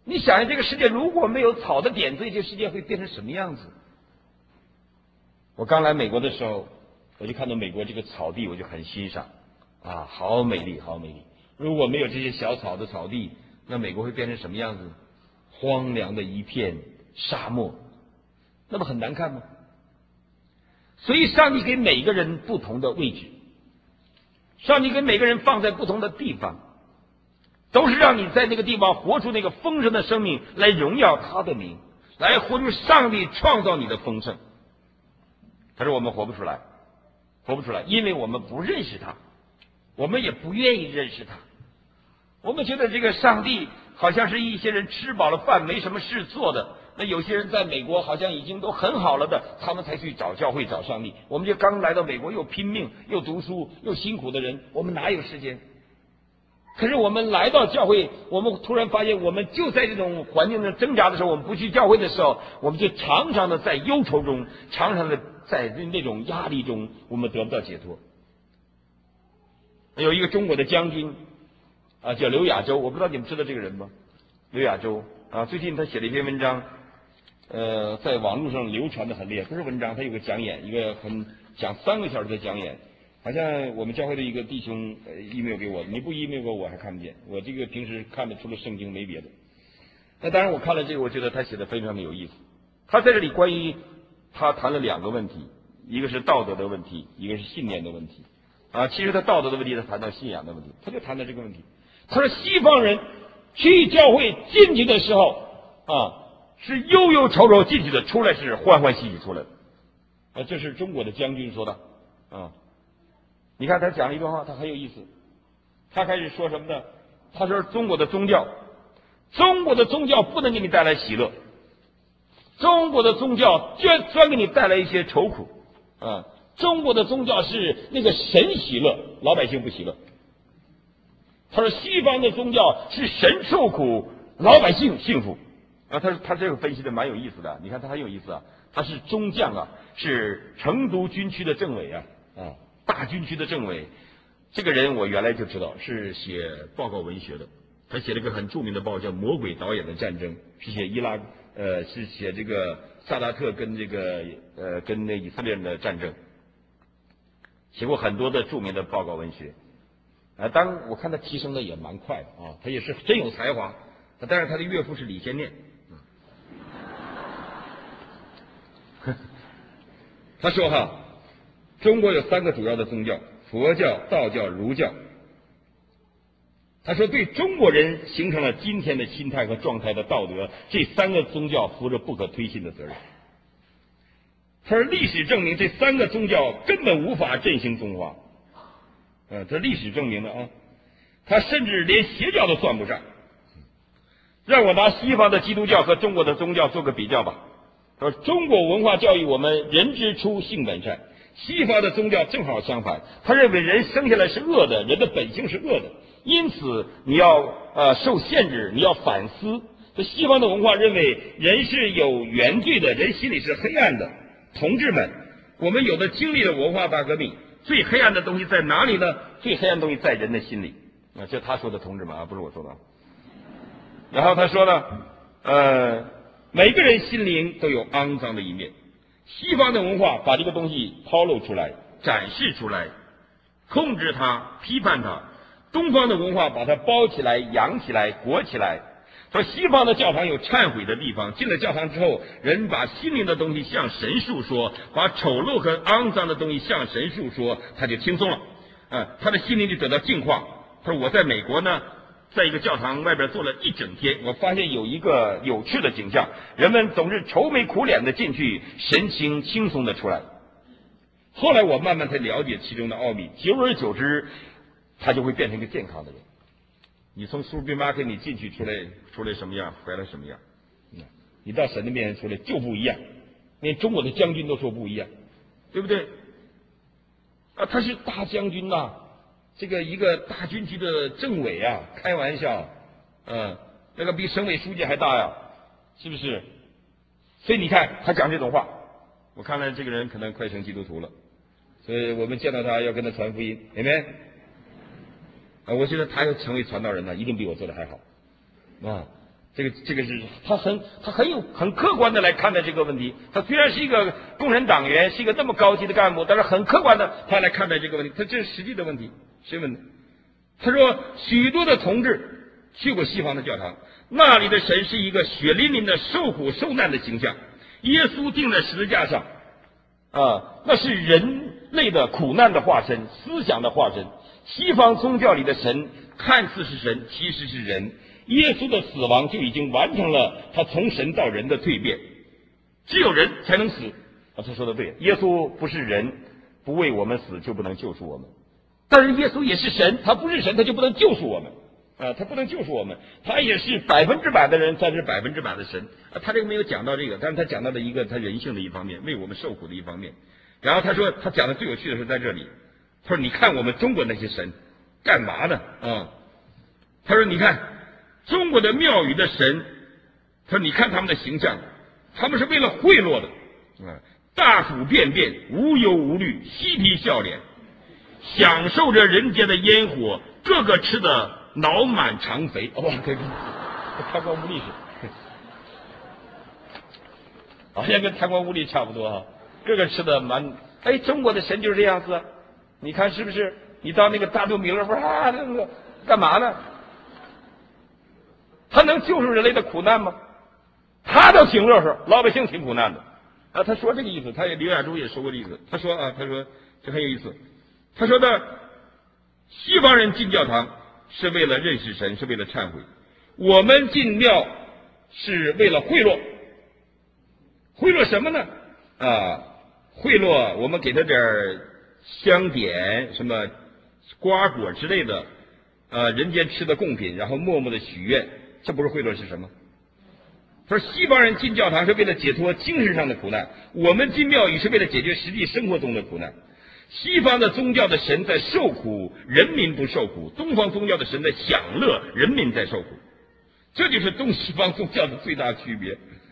你想想，这个世界如果没有草的点缀，这个世界会变成什么样子？我刚来美国的时候，我就看到美国这个草地，我就很欣赏啊，好美丽，好美丽。如果没有这些小草的草地，那美国会变成什么样子？荒凉的一片沙漠，那么很难看吗？所以上帝给每个人不同的位置，上帝给每个人放在不同的地方，都是让你在那个地方活出那个丰盛的生命，来荣耀他的名，来活出上帝创造你的丰盛。可是我们活不出来，活不出来，因为我们不认识他，我们也不愿意认识他。我们觉得这个上帝好像是一些人吃饱了饭没什么事做的，那有些人在美国好像已经都很好了的，他们才去找教会找上帝。我们就刚来到美国，又拼命又读书又辛苦的人，我们哪有时间？可是我们来到教会，我们突然发现，我们就在这种环境中挣扎的时候，我们不去教会的时候，我们就常常的在忧愁中，常常的在那种压力中，我们得不到解脱。有一个中国的将军啊，叫刘亚洲，我不知道你们知道这个人吗？刘亚洲啊，最近他写了一篇文章，呃，在网络上流传的很厉害，不是文章，他有个讲演，一个很讲三个小时的讲演。好像我们教会的一个弟兄呃 email 给我，你不 email 给我我还看不见，我这个平时看的除了圣经没别的。那当然我看了这个，我觉得他写的非常的有意思。他在这里关于他谈了两个问题，一个是道德的问题，一个是信念的问题。啊，其实他道德的问题，他谈到信仰的问题，他就谈到这个问题。他说西方人去教会进去的时候啊，是忧忧愁愁进去的，出来是欢欢喜喜出来的。啊，这是中国的将军说的啊。你看他讲了一段话，他很有意思。他开始说什么呢？他说中国的宗教，中国的宗教不能给你带来喜乐，中国的宗教专专给你带来一些愁苦啊。中国的宗教是那个神喜乐，老百姓不喜乐。他说西方的宗教是神受苦，老百姓幸福啊。他说他这个分析的蛮有意思的，你看他很有意思啊。他是中将啊，是成都军区的政委啊啊。大军区的政委，这个人我原来就知道是写报告文学的，他写了个很著名的报叫《魔鬼导演的战争》，是写伊拉呃是写这个萨达特跟这个呃跟那以色列人的战争，写过很多的著名的报告文学。啊，当我看他提升的也蛮快的啊，他也是真有才华。但是他的岳父是李先念，他说哈。中国有三个主要的宗教，佛教、道教、儒教。他说对中国人形成了今天的心态和状态的道德，这三个宗教负着不可推卸的责任。他说历史证明这三个宗教根本无法振兴中华。呃，这历史证明的啊。他甚至连邪教都算不上。让我拿西方的基督教和中国的宗教做个比较吧。他说中国文化教育我们人之初性本善，西方的宗教正好相反，他认为人生下来是恶的，人的本性是恶的，因此你要呃受限制，你要反思。这西方的文化认为人是有原罪的，人心里是黑暗的。同志们，我们有的经历了文化大革命，最黑暗的东西在哪里呢？最黑暗的东西在人的心里啊，这他说的，同志们啊，不是我说的。然后他说呢，呃，每个人心灵都有肮脏的一面。西方的文化把这个东西抛露出来，展示出来，控制它，批判它。东方的文化把它包起来，养起来，裹起来。说西方的教堂有忏悔的地方，进了教堂之后，人把心灵的东西向神述说，把丑陋和肮脏的东西向神述说，他就轻松了，啊，他的心灵就得到净化。他说我在美国呢，在一个教堂外边坐了一整天，我发现有一个有趣的景象，人们总是愁眉苦脸的进去，神情轻松的出来。后来我慢慢才了解其中的奥秘，久而久之，他就会变成一个健康的人。你从 supermarket 你进去出来，出来什么样，回来什么样。你到神的面前出来就不一样，连中国的将军都说不一样，对不对？啊，他是大将军呐、啊。这个一个大军区的政委啊，开玩笑，嗯，那个比省委书记还大呀，是不是？所以你看他讲这种话，我看来这个人可能快成基督徒了，所以我们见到他要跟他传福音，明白？啊，我觉得他要成为传道人呢，一定比我做的还好，啊， 这个这个是他很他很有很客观的来看待这个问题。他虽然是一个共产党员，是一个那么高级的干部，但是很客观的他来看待这个问题。他这是实际的问题，谁问的？他说，许多的同志去过西方的教堂，那里的神是一个血淋淋的受苦受难的形象。耶稣钉在十字架上，啊，那是人类的苦难的化身，思想的化身。西方宗教里的神看似是神，其实是人。耶稣的死亡就已经完成了他从神到人的蜕变。只有人才能死啊，他说的对，耶稣不是人，不为我们死就不能救赎我们。但是耶稣也是神，他不是神，他就不能救赎我们啊，他不能救赎我们。他也是百分之百的人，但是百分之百的神啊。他这个没有讲到这个，但是他讲到的一个他人性的一方面，为我们受苦的一方面。然后他说，他讲的最有趣的是在这里，他说你看我们中国那些神干嘛呢啊？他说你看中国的庙宇的神，他说你看他们的形象，他们是为了贿赂的啊，大腹便便，无忧无虑，嬉皮笑脸，享受着人间的烟火，个个吃的脑满肠肥。哦，这个贪官污吏是，好像跟贪官污吏差不多哈，个个吃的满。哎，中国的神就是这样子，你看是不是？你到那个大肚弥勒佛啊，那个干嘛呢？他能救赎人类的苦难吗？他倒挺乐呵，老百姓挺苦难的啊。他说这个意思，他也刘亚洲也说过这意思。他说啊，他说这很有意思。他说的，西方人进教堂是为了认识神，是为了忏悔；我们进庙是为了贿赂。贿赂什么呢？啊，贿赂我们给他点香点、什么瓜果之类的，呃，人间吃的贡品，然后默默的许愿。这不是贿赂是什么？他说西方人进教堂是为了解脱精神上的苦难，我们进庙宇是为了解决实际生活中的苦难。西方的宗教的神在受苦，人民不受苦；东方宗教的神在享乐，人民在受苦。这就是东西方宗教的最大区别。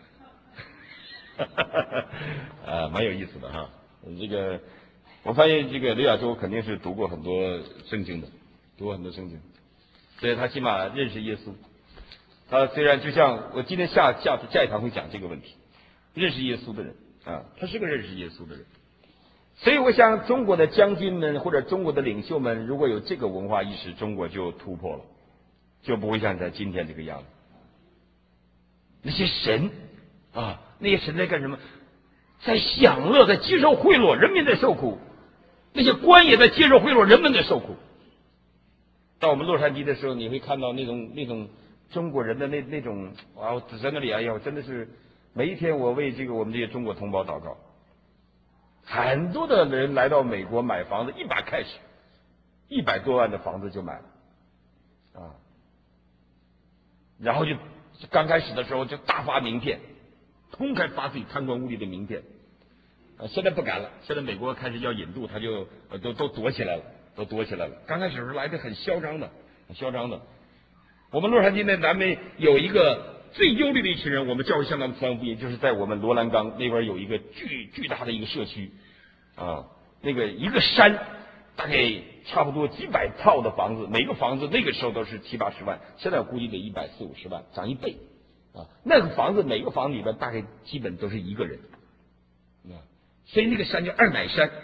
啊，蛮有意思的哈。这个我发现这个刘亚洲肯定是读过很多圣经的，读过很多圣经，所以他起码认识耶稣。他虽然就像我今天下下下一堂会讲这个问题，认识耶稣的人啊，他是个认识耶稣的人。所以我想中国的将军们或者中国的领袖们，如果有这个文化意识，中国就突破了，就不会像在今天这个样子。那些神啊，那些神在干什么？在享乐，在接受贿赂，人民在受苦；那些官也在接受贿赂，人们在受苦。到我们洛杉矶的时候，你会看到那种那种中国人的那那种啊，我在那里，哎呀，我真的是每一天我为这个我们这些中国同胞祷告。很多的人来到美国买房子，一把开始，一百多万的房子就买了，啊，然后就刚开始的时候就大发名片，公开发自己贪官污吏的名片，啊，现在不敢了，现在美国开始要引渡，他就呃都都躲起来了，都躲起来了。刚开始时候来的很嚣张的，很嚣张的。我们洛杉矶那南边有一个最忧虑的一群人，我们教会相当的传福音，就是在我们罗兰冈那边有一个巨巨大的一个社区，啊，那个一个山，大概差不多几百套的房子，每个房子那个时候都是七八十万，现在我估计得一百四五十万，涨一倍，啊，那个房子每个房子里边大概基本都是一个人，啊，所以那个山叫二奶山。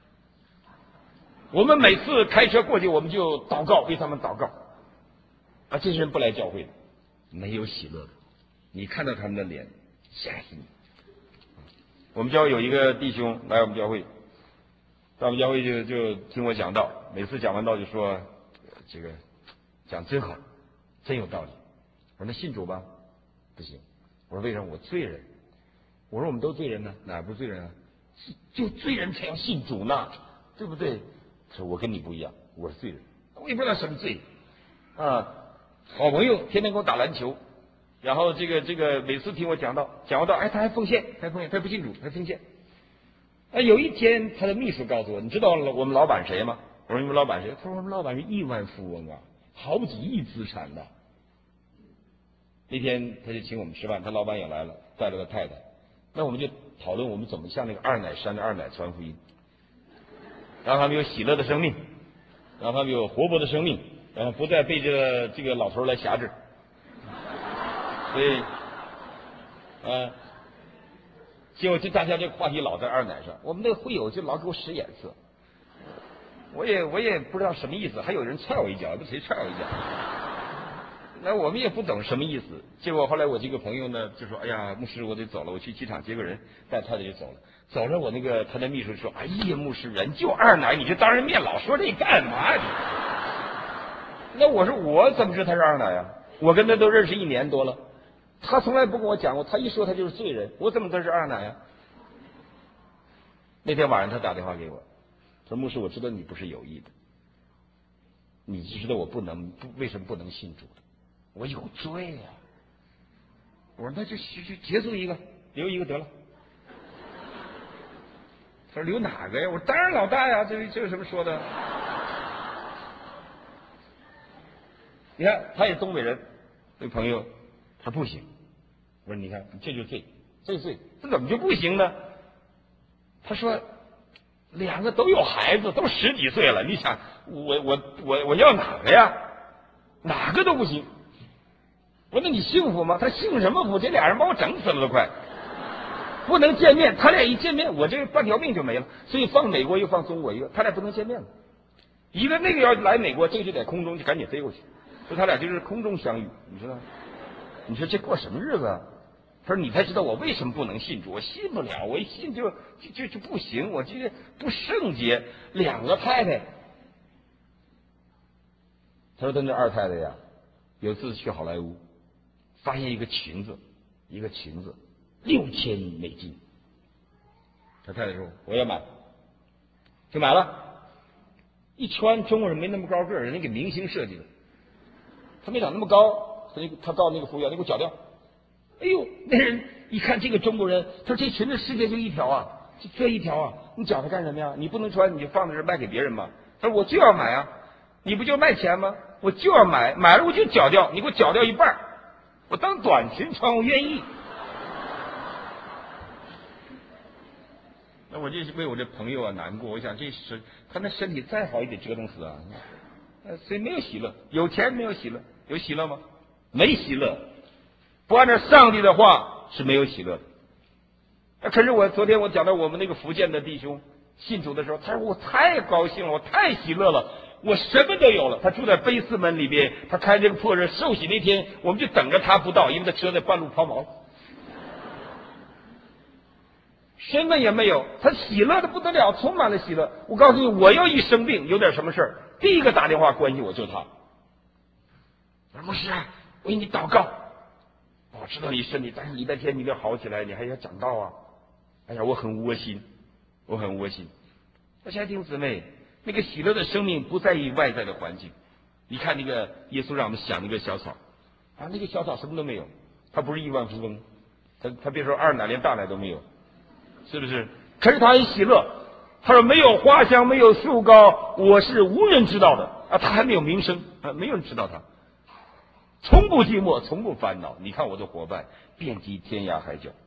我们每次开车过去，我们就祷告，为他们祷告。啊，这些人不来教会的，没有喜乐的，你看到他们的脸，吓死你。我们教会有一个弟兄来我们教会，到我们教会就就听我讲道，每次讲完道就说这个讲真好，真有道理。我说那信主吧，不行。我说为什么？我罪人。我说我们都罪人呢，哪不是罪人啊？就罪人才要信主呢，对不对？他说我跟你不一样，我是罪人，我也不知道什么罪啊。好朋友天天跟我打篮球，然后这个这个每次听我讲道，讲完道，哎，他还奉献，还奉献，他不信主，还奉献。哎，有一天他的秘书告诉我，你知道我们老板谁吗？我说你们老板谁？他说我们老板是亿万富翁啊，好几亿资产的。那天他就请我们吃饭，他老板也来了，带了个太太。那我们就讨论我们怎么向那个二奶山的二奶传福音，让他们有喜乐的生命，让他们有活泼的生命。呃，不再被这个这个老头来辖制。 所以，呃，结果就大家这个话题老在二奶上，我们那个会友就老给我使眼色，我也我也不知道什么意思，还有人踹我一脚，不谁踹我一脚？那我们也不懂什么意思。结果后来我这个朋友呢就说：“哎呀，牧师，我得走了，我去机场接个人。”带太太就走了。走了，我那个他的秘书说：“哎呀，牧师，人就二奶，你就当着面老说这干嘛呀？”那我说我怎么知道他是二奶呀？我跟他都认识一年多了，他从来不跟我讲过，他一说他就是罪人，我怎么知道是二奶呀？那天晚上他打电话给我，说：“牧师，我知道你不是有意的，你知道我不能不为什么不能信主的？我有罪呀、啊。”我说：“那就就结束一个，留一个得了。”他说：“留哪个呀？”我说：“当然老大呀，这这有什么说的？”你看，他也东北人，那朋友，他不行。我说：“你看，这就罪，这罪，这怎么就不行呢？”他说：“两个都有孩子，都十几岁了，你想，我我我我要哪个呀？哪个都不行。”我说：“那你幸福吗？”他幸什么福？这俩人把我整死了都快，不能见面。他俩一见面，我这半条命就没了。所以放美国又放中国一个，他俩不能见面了。一个那个要来美国，这个就在空中就赶紧飞过去，所以他俩就是空中相遇。你知道？你说这过什么日子啊？他说：“你才知道我为什么不能信主，我信不了，我一信就就就就不行，我这个不圣洁。两个太太。”他说他那二太太呀，有一次去好莱坞，发现一个裙子，一个裙子六千美金。他太太说：“我要买。”就买了。一穿，中国人没那么高个儿，人家给明星设计的，他没长那么高，所以他告诉那个服务员：“你给我绞掉。”哎呦，那人一看这个中国人，他说：“这裙子世界就一条啊，就这一条啊，你绞它干什么呀？你不能穿，你就放在这卖给别人吗？”他说：“我就要买啊，你不就卖钱吗？我就要买，买了我就绞掉，你给我绞掉一半，我当短裙穿，我愿意。”那我这是为我这朋友啊难过，我想这是他那身体再好也得折腾死啊，呃，所以没有喜乐，有钱没有喜乐，有喜乐吗？没喜乐，不按照上帝的话是没有喜乐的。可是我昨天我讲到我们那个福建的弟兄信主的时候，他说我太高兴了，我太喜乐了，我什么都有了。他住在卑斯门里边，他开这个破车，受洗那天我们就等着他不到，因为他车在半路抛锚了。身份也没有，他喜乐的不得了，充满了喜乐。我告诉你，我要一生病，有点什么事儿，第一个打电话关心我就是他。我说：“牧师，我给你祷告。我知道你身体，但是礼拜天你得好起来，你还要讲道啊。”哎呀，我很窝心，我很窝心。我亲爱的弟兄姊妹，那个喜乐的生命不在于外在的环境。你看那个耶稣让我们想那个小草啊，那个小草什么都没有，他不是亿万富翁，他他别说二奶，连大奶都没有。是不是？可是他很喜乐。他说：“没有花香，没有树高，我是无人知道的啊！他还没有名声啊，没有人知道他，从不寂寞，从不烦恼。你看我的伙伴遍及天涯海角。”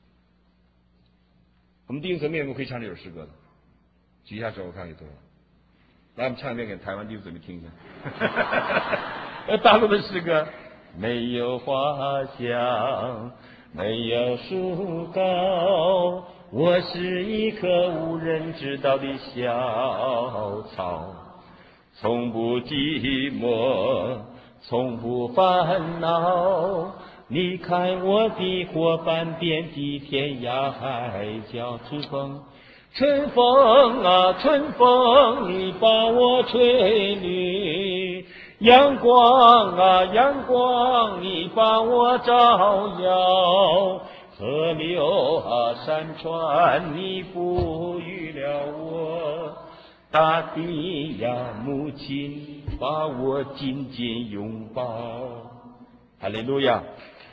我们弟兄姊妹有没有会唱这首诗歌的？举一下手，我看有多少。来，我们唱一遍给台湾弟兄姊妹听一下。大陆的诗歌，没有花香。没有树高，我是一棵无人知道的小草，从不寂寞，从不烦恼。你看我的伙伴遍及天涯海角。春风，春风啊，春风，你把我吹绿。阳光啊，阳光，你把我照耀。河流啊，山川，你哺育了我。大地呀，母亲，把我紧紧拥抱。哈利路亚！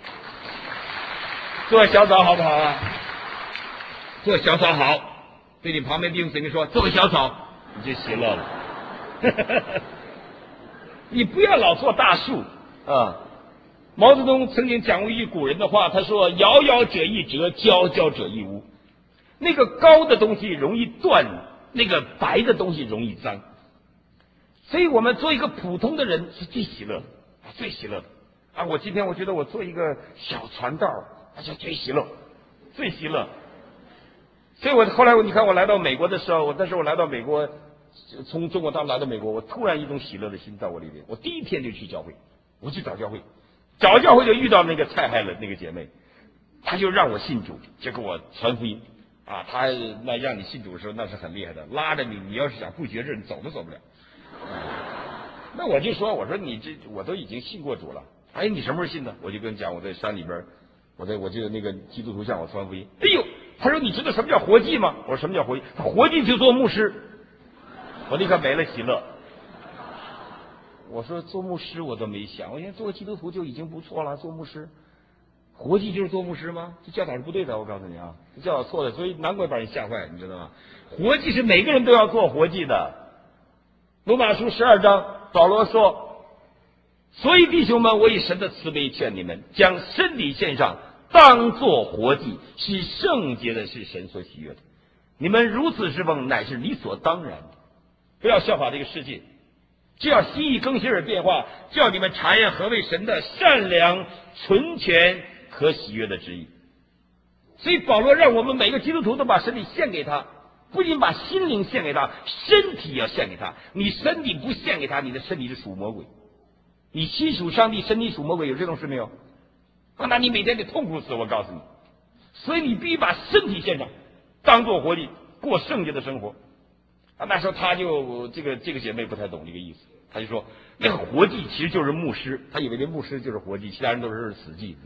做小草好不好啊？做小草好，对你旁边弟兄姊妹说，做小草，你就喜乐了。你不要老做大树啊！毛泽东曾经讲过一句古人的话，他说：“遥遥者易折，佼佼者易污。”那个高的东西容易断，那个白的东西容易脏。所以我们做一个普通的人是最喜乐的，最喜乐的啊，我今天我觉得我做一个小传道，而且最喜乐，最喜乐。所以我后来你看我来到美国的时候，我那时候我来到美国，从中国大陆来到美国，我突然一种喜乐的心在我里面。我第一天就去教会，我去找教会，找教会就遇到那个蔡海了那个姐妹，她就让我信主，就给我传福音啊。她那让你信主的时候那是很厉害的，拉着你，你要是想不觉着，你走都走不了。那我就说，我说你这我都已经信过主了。哎，你什么时候信的？我就跟你讲，我在山里边，我在我就那个基督徒向我传福音。哎呦，他说你知道什么叫活祭吗？我说什么叫活祭？活祭就做牧师。我立刻没了喜乐。我说做牧师我都没想，我现在做基督徒就已经不错了，做牧师，活祭就是做牧师吗？这教导是不对的，我告诉你啊，这教导错的，所以难怪把人吓坏，你知道吗？活祭是每个人都要做活祭的。罗马书十二章，保罗说。所以弟兄们，我以神的慈悲劝你们，将身体献上，当作活祭，是圣洁的，是神所喜悦的。你们如此侍奉，乃是理所当然的。不要效法这个世界，就要心意更新而变化，叫你们查验何为神的善良、纯全和喜悦的旨意。所以保罗让我们每个基督徒都把身体献给他，不仅把心灵献给他，身体要献给他。你身体不献给他，你的身体是属魔鬼。你心属上帝，身体属魔鬼，有这种事没有？啊，那你每天得痛苦死，我告诉你。所以你必须把身体献上，当作活祭，过圣洁的生活。啊，那时候他就这个这个姐妹不太懂这个意思，他就说那个活祭其实就是牧师，他以为这牧师就是活祭，其他人都是死祭。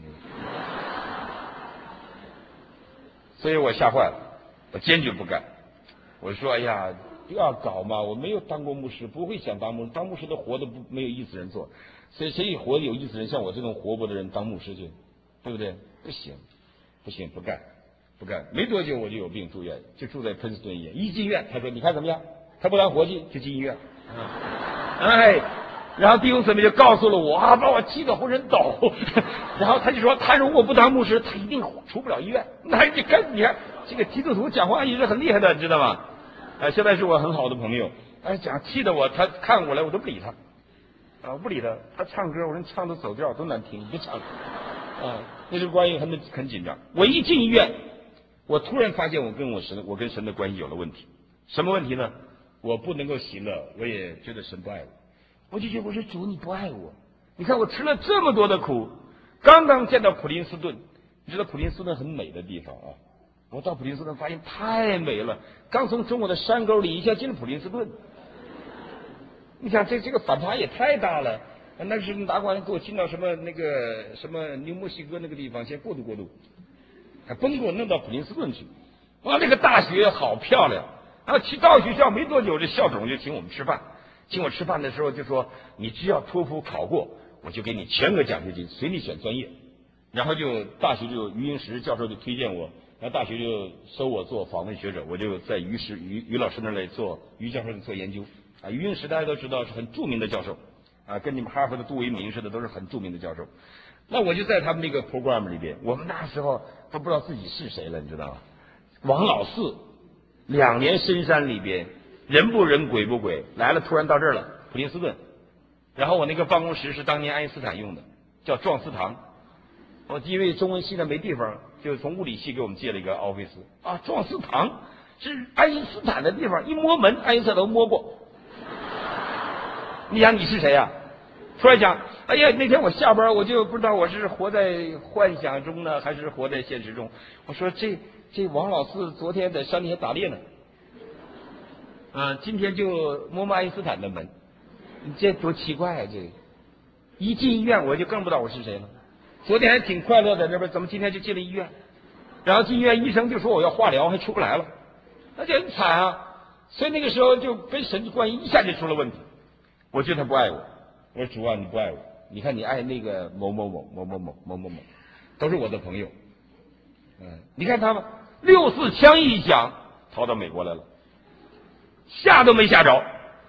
所以我吓坏了，我坚决不干。我说哎呀，不要搞嘛，我没有当过牧师，不会想当牧师，当牧师都活的不没有意思人做。所以谁活得有意思人，像我这种活泼的人当牧师去，对不对？不行，不行，不干，不干。没多久我就有病住院，就住在喷斯顿医院。一进院，他说：“你看怎么样？”他不当活计就进医院。哎，然后弟兄姊妹就告诉了我啊，把我气得浑身抖。然后他就说，他如果不当牧师，他一定出不了医院。那你看，你看这个基督徒讲话也是很厉害的，你知道吗？哎，现在是我很好的朋友。哎，讲气得我，他看我来我都不理他。啊，我不理他，他唱歌，我说你唱的走调，多难听，你别唱了。啊，那时候关系很很紧张。我一进医院，我突然发现我跟我神，我跟神的关系有了问题。什么问题呢？我不能够喜乐，我也觉得神不爱我。我就觉得我说主你不爱我，你看我吃了这么多的苦，刚刚见到普林斯顿，你知道普林斯顿很美的地方啊。我到普林斯顿发现太美了，刚从中国的山沟里一下进了普林斯顿。你想这这个反差也太大了，那是哪管给我进到什么那个什么纽墨西哥那个地方，先过渡过渡，还甭给我弄到普林斯顿去。哇，那个大学好漂亮！然后去到学校没多久，这校长就请我们吃饭。请我吃饭的时候就说，你只要托福考过，我就给你全额奖学金，随你选专业。然后就大学就于英时教授就推荐我，然后大学就收我做访问学者，我就在于时于于老师那里做于教授那里做研究。啊，于英时大家都知道是很著名的教授，啊，跟你们哈佛的杜维明似的，都是很著名的教授。那我就在他们那个 program 里边，我们那时候都不知道自己是谁了，你知道吗？王老四，两年深山里边，人不人鬼不鬼，来了突然到这儿了，普林斯顿。然后我那个办公室是当年爱因斯坦用的，叫壮思堂。我因为中文系的没地方，就从物理系给我们借了一个 office 啊，壮思堂是爱因斯坦的地方，一摸门，爱因斯坦都摸过。你想你是谁呀、啊？突然想，哎呀，那天我下班我就不知道我是活在幻想中呢，还是活在现实中。我说这这王老四昨天在山里还打猎呢，啊，今天就摸摸爱因斯坦的门，你这多奇怪啊！这一进医院我就更不知道我是谁了。昨天还挺快乐在这边，怎么今天就进了医院？然后进医院，医生就说我要化疗，还出不来了，那就很惨啊。所以那个时候就跟神的关系一下就出了问题。我觉得他不爱我，我说主啊，你不爱我，你看你爱那个某某某某某某某某某，都是我的朋友。嗯，你看他们六四枪一响，逃到美国来了，吓都没吓着。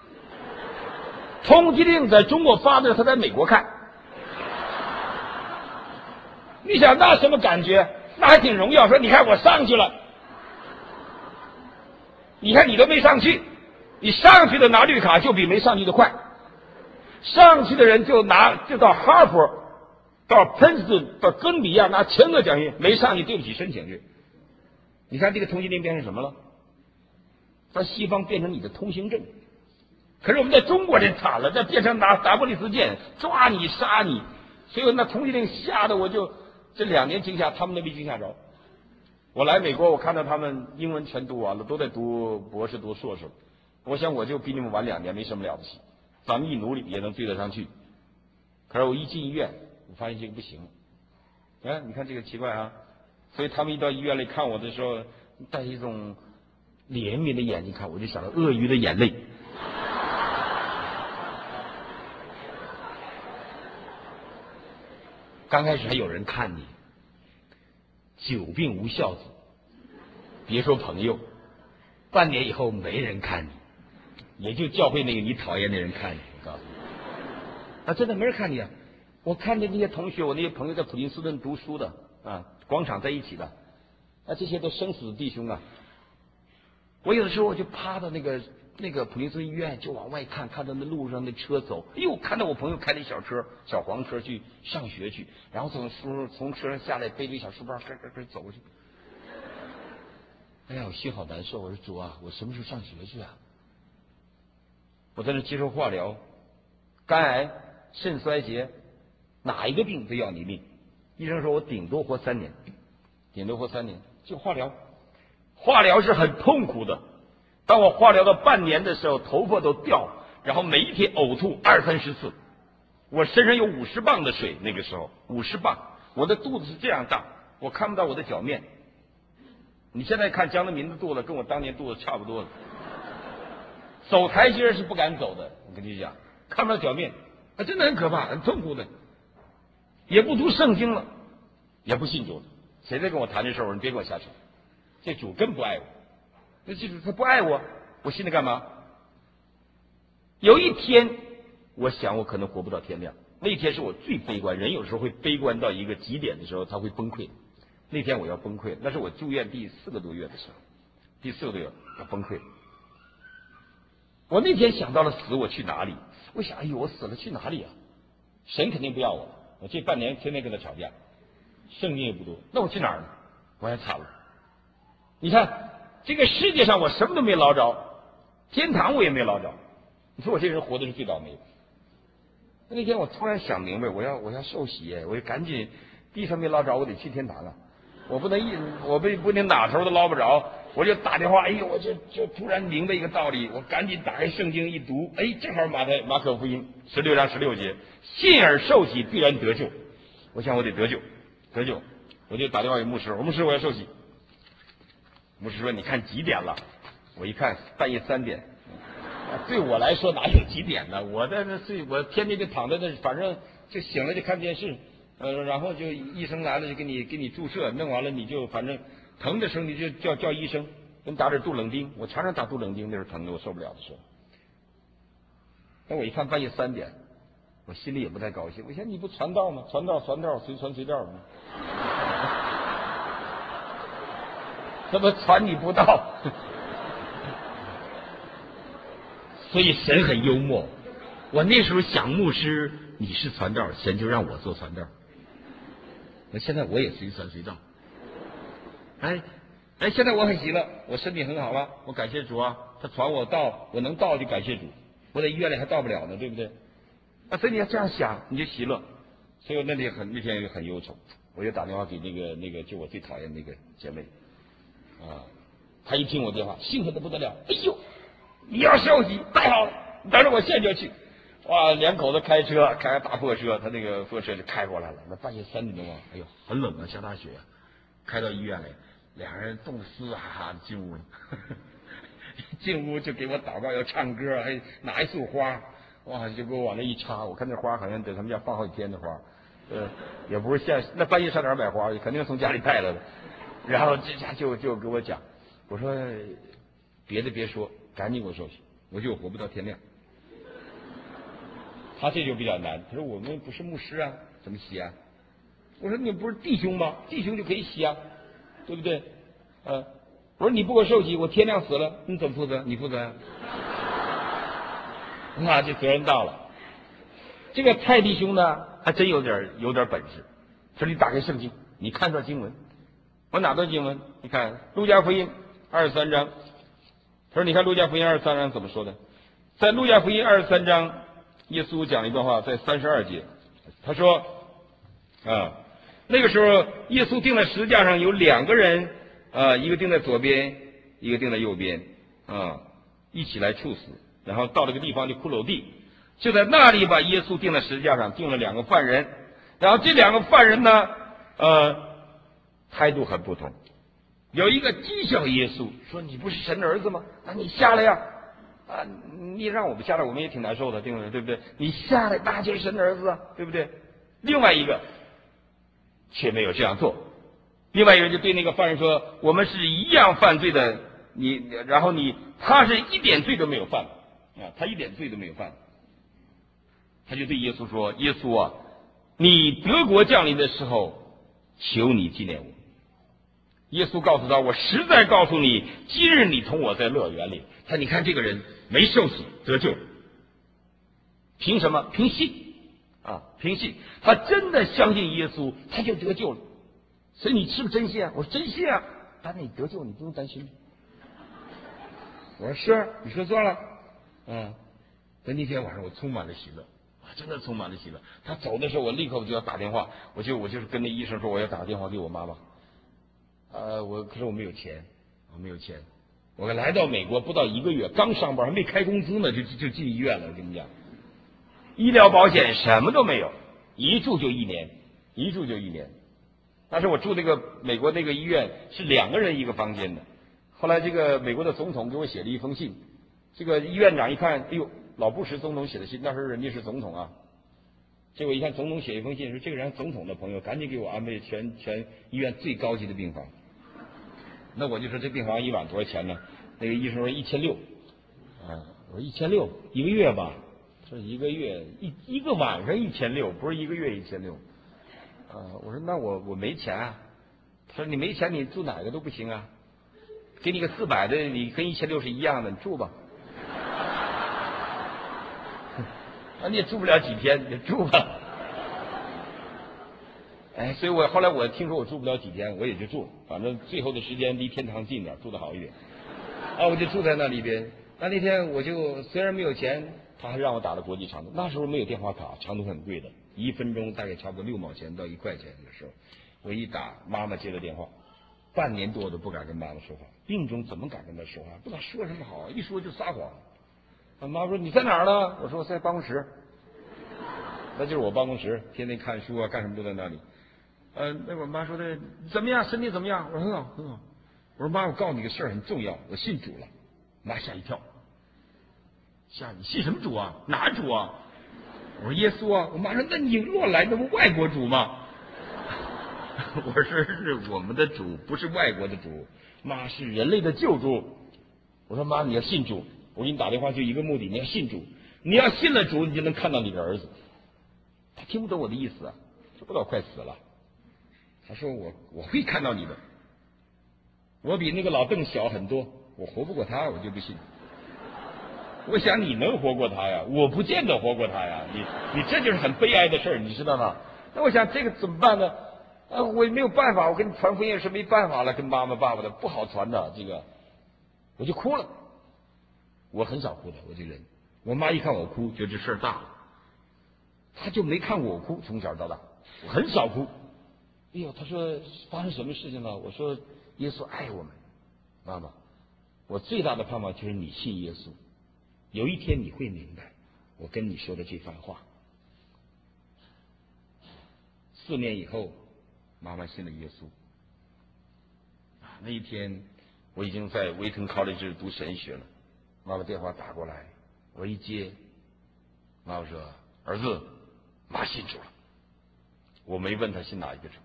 通缉令在中国发的，他在美国看。你想那什么感觉？那还挺荣耀。说你看我上去了，你看你都没上去，你上去的拿绿卡就比没上去的快。上去的人就拿就到哈佛， 到普林斯顿到哥伦比亚拿全额奖学金，没上去对不起申请去。你看这个通行证变成什么了？在西方变成你的通行证。可是我们在中国人惨了，这变成拿打玻璃丝剑抓你杀你，所以那通缉令吓得我就这两年惊吓，他们都没惊吓着。我来美国，我看到他们英文全读完了，都在读博士读硕士，我想我就比你们晚两年，没什么了不起，咱们一努力也能对得上去。可是我一进医院，我发现这个不行。哎，你看这个奇怪啊，所以他们一到医院里看我的时候，带一种怜悯的眼睛看，我就想到鳄鱼的眼泪。刚开始还有人看你，久病无孝子，别说朋友，半年以后没人看你，也就教会那个你讨厌的人看你。我告诉你，啊，真的没人看你啊！我看着那些同学，我那些朋友在普林斯顿读书的啊，广场在一起的，啊，这些都生死弟兄啊。我有的时候我就趴到那个那个普林斯顿医院，就往外看，看到那路上那车走，哎呦，看到我朋友开那小车，小黄车去上学去，然后从书从车上下来，背着一小书包，咯咯咯走过去。哎呀，我心好难受。我说主啊，我什么时候上学去啊？我在那接受化疗，肝癌、肾衰竭，哪一个病都要你命。医生说我顶多活三年，顶多活三年，就化疗。化疗是很痛苦的。当我化疗到半年的时候，头发都掉，然后每一天呕吐二三十次。我身上有五十磅的水，那个时候五十磅，我的肚子是这样大，我看不到我的脚面。你现在看江泽民的肚子，跟我当年肚子差不多了。走台阶是不敢走的，我跟你讲，看不到脚面，啊，真的很可怕，很痛苦的。也不读圣经了，也不信主了。谁在跟我谈这事儿，你别跟我瞎扯，这主根本不爱我。那记住，他不爱我，我信他干嘛？有一天，我想我可能活不到天亮。那天是我最悲观，人有时候会悲观到一个极点的时候，他会崩溃。那天我要崩溃，那是我住院第四个多月的时候，第四个多月要崩溃。我那天想到了死，我去哪里？我想，哎呦，我死了去哪里啊？神肯定不要我，我这半年天天跟他吵架，圣经也不读，那我去哪儿呢？我也惨了。你看，这个世界上我什么都没捞着，天堂我也没捞着。你说我这人活的是最倒霉的。那天我突然想明白，我要我要受洗，我就赶紧地上没捞着，我得去天堂啊！我不能一我不不能哪头都捞不着，我就打电话，哎呦，我就就突然明白一个道理，我赶紧打开圣经一读，哎，正好马太马可福音十六章十六节，信而受洗必然得救。我想我得得救，得救，我就打电话给牧师，我牧师我要受洗。牧师说你看几点了？我一看半夜三点。对我来说哪有几点呢？我在那睡，我天天就躺在那，反正就醒了就看电视，呃，然后就医生来了就给你给你注射，弄完了你就反正疼的时候你就叫叫医生，给你打点杜冷丁。我常常打杜冷丁，那时候疼的我受不了的时候。但我一看半夜三点，我心里也不太高兴。我想你不传道吗？传道传道，随传随到吗？怎么传你不到？所以神很幽默，我那时候想牧师你是传道，神就让我做传道。那现在我也随传随到。哎哎，现在我很喜乐，我身体很好了，我感谢主啊！他传我到，我能到就感谢主。我在医院里还到不了呢，对不对？啊，所以你要这样想，你就喜乐。所以我那天很那天也很忧愁，我就打电话给那个那个就我最讨厌那个姐妹啊，她一听我电话，兴奋的不得了，哎呦！你要受洗太好了，你等着我现在就去。哇，两口子开车，开个大货车，他那个货车就开过来了。那半夜三点钟啊，哎呦，很冷啊，下大雪啊，开到医院来，两人冻得嘶哈哈的进屋了。进屋就给我祷告，要唱歌，还拿一束花，哇，就给我往那一插。我看那花好像在他们家放好几天的花，呃，也不是现那半夜上哪儿买花，肯定是从家里带来的。然后这家就就给我讲，我说别的别说。赶紧给我受洗，我就活不到天亮。他这就比较难，他说我们不是牧师啊，怎么洗啊？我说你不是弟兄吗？弟兄就可以洗啊，对不对？嗯、呃，我说你不给我受洗，我天亮死了，你怎么负责？你负责啊？那这责任大了。 这个蔡弟兄呢，还真有点有点本事。说你打开圣经，你看段经文。我哪段经文？你看路加福音二十三章。他说：“你看路加福音二十三章怎么说的？在路加福音二十三章，耶稣讲了一段话，在三十二节，他说：啊，那个时候耶稣钉在十字架上，有两个人，啊，一个钉在左边，一个钉在右边，啊，一起来处死。然后到了个地方就骷髅地，就在那里把耶稣钉在十字架上，钉了两个犯人。然后这两个犯人呢，呃，态度很不同。”有一个讥笑耶稣，说：“你不是神的儿子吗？啊，你下来呀！啊，你让我们下来，我们也挺难受的，对不对？对不对？你下来，那就是神的儿子啊，对不对？”另外一个却没有这样做。另外一个人就对那个犯人说：“我们是一样犯罪的，你然后你他是一点罪都没有犯啊，他一点罪都没有犯。”他就对耶稣说：“耶稣啊，你德国降临的时候，求你纪念我。”耶稣告诉他：“我实在告诉你，今日你同我在乐园里。”他你看这个人没受洗得救，凭什么？凭信啊，凭信。他真的相信耶稣，他就得救了。所以你是不是真信啊？我说真信啊。但你得救，你不用担心。我说是，你说错了。嗯，在那天晚上我充满了喜乐，真的充满了喜乐。他走的时候，我立刻我就要打电话，我就我就是跟那医生说，我要打个电话给我妈妈。呃，我可是我没有钱，我没有钱。我来到美国不到一个月，刚上班还没开工资呢，就就进医院了。我跟你讲，医疗保险什么都没有，一住就一年，一住就一年。但是我住那个美国那个医院是两个人一个房间的。后来这个美国的总统给我写了一封信，这个医院长一看，哎呦，老布什总统写的信，那时候人家是总统啊。结果一看总统写一封信，说这个人总统的朋友，赶紧给我安排全全医院最高级的病房。那我就说这病房一晚多少钱呢？那个医生说一千六，啊，我说一千六一个月吧，说一个月一一个晚上一千六，不是一个月一千六，啊，我说那我我没钱啊，他说你没钱你住哪个都不行啊，给你个四百的，你跟一千六是一样的，你住吧，啊你也住不了几天，你住吧。哎，所以我后来我听说我住不了几天，我也就住，反正最后的时间离天堂近点，住得好一点。啊，我就住在那里边。那那天我就虽然没有钱，他还让我打了国际长途。那时候没有电话卡，长途很贵的，一分钟大概差不多六毛钱到一块钱的时候，我一打，妈妈接了电话，半年多我都不敢跟妈妈说话，病中怎么敢跟她说话？不知道说什么好，一说就撒谎。啊，妈说你在哪儿呢？我说我在办公室。那就是我办公室，天天看书啊，干什么都在那里。呃，那会儿妈说的怎么样？身体怎么样？我说很好，很好。我说妈，我告诉你个事儿很重要，我信主了。妈吓一跳，吓你信什么主啊？哪主啊？我说耶稣啊。我妈说那你乱来，那不外国主吗？我说是我们的主，不是外国的主。妈是人类的救主。我说妈，你要信主，我给你打电话就一个目的，你要信主。你要信了主，你就能看到你的儿子。他听不懂我的意思啊，这不知道快死了。他说我我会看到你的，我比那个老邓小很多，我活不过他，我就不信。我想你能活过他呀，我不见得活过他呀，你你这就是很悲哀的事儿，你知道吗？那我想这个怎么办呢？啊，我也没有办法，我跟你传福音是没办法了，跟妈妈爸爸的不好传的，这个我就哭了。我很少哭的，我这个人，我妈一看我哭，觉得这事儿大了，她就没看过我哭，从小到大我很少哭。哎呦，他说发生什么事情了？我说耶稣爱我们，妈妈，我最大的盼望就是你信耶稣，有一天你会明白我跟你说的这番话。四年以后，妈妈信了耶稣。啊，那一天我已经在威腾 college 读神学了，妈妈电话打过来，我一接，妈妈说儿子，妈信主了。我没问他信哪一个主。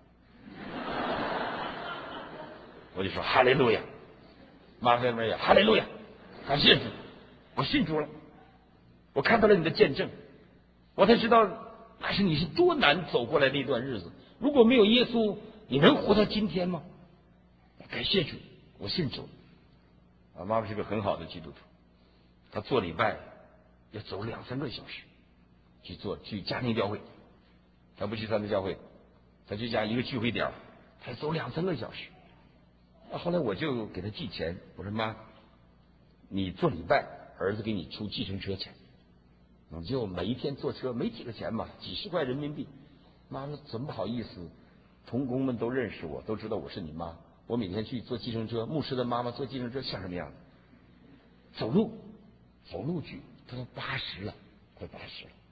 我就说哈利路亚，妈在那边也哈利路亚，感谢主，我信主了，我看到了你的见证，我才知道那是你是多难走过来的一段日子。如果没有耶稣，你能活到今天吗？感谢主，我信主。啊，妈妈是个很好的基督徒，她做礼拜要走两三个小时， 去做去家庭教会，他不去三次教会，他去家一个聚会点，他走两三个小时。后来我就给他寄钱，我说妈，你做礼拜，儿子给你出计程车钱，你就每一天坐车没几个钱嘛，几十块人民币。妈说怎么不好意思，同工们都认识我，都知道我是你妈，我每天去坐计程车，牧师的妈妈坐计程车像什么样子？走路，走路去，他都八十了，快八十了。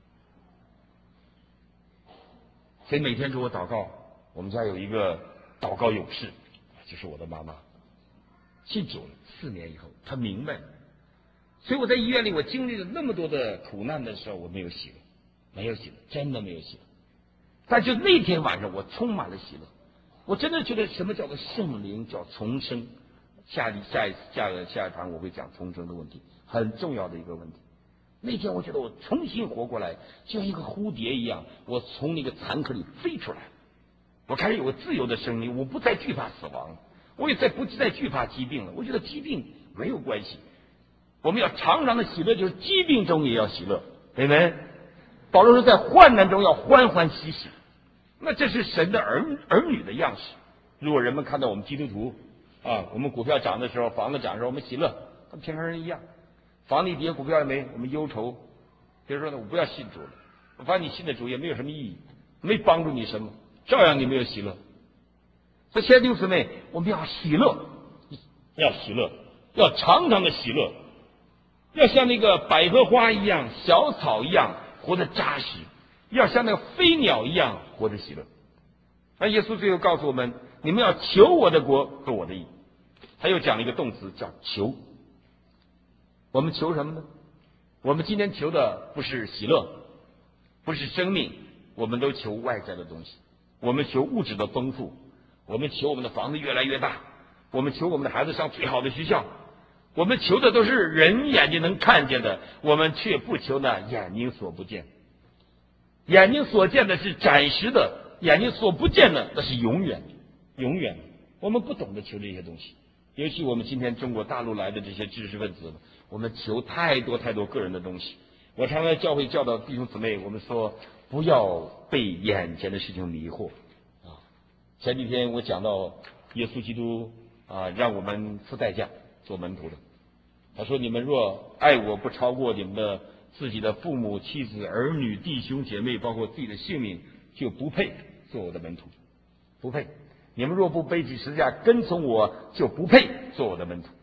所以每天给我祷告，我们家有一个祷告勇士，就是我的妈妈，信主了四年以后，她明白了。所以我在医院里，我经历了那么多的苦难的时候，我没有喜乐，没有喜乐，真的没有喜乐。但就那天晚上，我充满了喜乐。我真的觉得什么叫做圣灵，叫重生。下一下一下个下一堂我会讲重生的问题，很重要的一个问题。那天我觉得我重新活过来，就像一个蝴蝶一样，我从那个残壳里飞出来，我开始有个自由的生命，我不再惧怕死亡，我也再不再惧怕疾病了。我觉得疾病没有关系，我们要常常的喜乐，就是疾病中也要喜乐，对不对？保罗说在患难中要欢欢喜喜，那这是神的儿儿女的样式。如果人们看到我们基督徒啊，我们股票涨的时候，房子涨的时候，我们喜乐，跟平常人一样。房子一跌，股票也没，我们忧愁。比如说呢，我不要信主了，我发现你信的主也没有什么意义，没帮助你什么，照样你没有喜乐。所以亲爱的弟兄姊妹，我们要喜乐，要喜乐，要常常的喜乐，要像那个百合花一样，小草一样活得扎实，要像那个飞鸟一样活得喜乐。那耶稣最后告诉我们，你们要求我的国和我的义。他又讲了一个动词叫求。我们求什么呢？我们今天求的不是喜乐，不是生命，我们都求外在的东西。我们求物质的丰富，我们求我们的房子越来越大，我们求我们的孩子上最好的学校，我们求的都是人眼睛能看见的，我们却不求那眼睛所不见。眼睛所见的是暂时的，眼睛所不见的那是永远永远的。我们不懂得求这些东西，尤其我们今天中国大陆来的这些知识分子，我们求太多太多个人的东西。我常常在教会教导弟兄姊妹，我们说不要被眼前的事情迷惑啊。前几天我讲到耶稣基督啊，让我们付代价做门徒的。他说：“你们若爱我不超过你们的自己的父母、妻子、儿女、弟兄姐妹，包括自己的性命，就不配做我的门徒，不配。你们若不背起十字架跟从我，就不配做我的门徒。”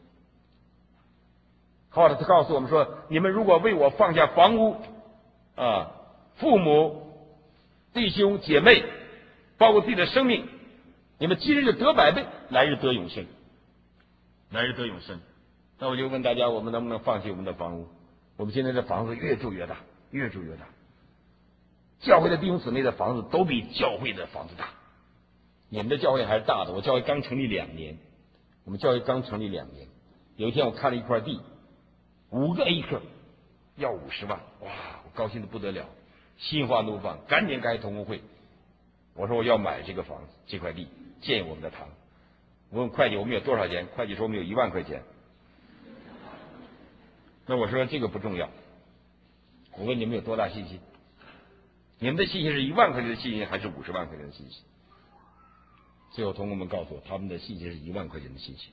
后来他告诉我们说：“你们如果为我放下房屋、啊父母、弟兄姐妹，包括自己的生命，你们今日得百倍，来日得永生，来日得永生。”那我就问大家，我们能不能放弃我们的房屋？我们现在的房子越住越大，越住越大。教会的弟兄姊妹的房子都比教会的房子大。你们的教会还是大的，我教会刚成立两年，我们教会刚成立两年。有一天我看了一块地，五个 acre， 要五十万，哇，我高兴的不得了，心花怒放，赶紧开同工会。我说我要买这个房子，这块地，建我们的堂。我问会计我们有多少钱，会计说我们有一万块钱。那我说这个不重要，我问你们有多大信心？你们的信心是一万块钱的信心，还是五十万块钱的信心？最后同工们告诉我，他们的信心是一万块钱的信心。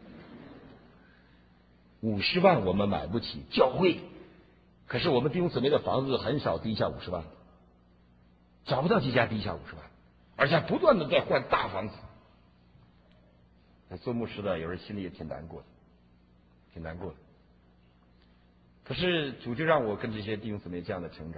五十万我们买不起教会，可是我们弟兄姊妹的房子很少低下五十万，找不到几家低下五十万，而且不断的在换大房子。那做牧师的有人心里也挺难过的，挺难过的。可是主就让我跟这些弟兄姊妹这样的成长，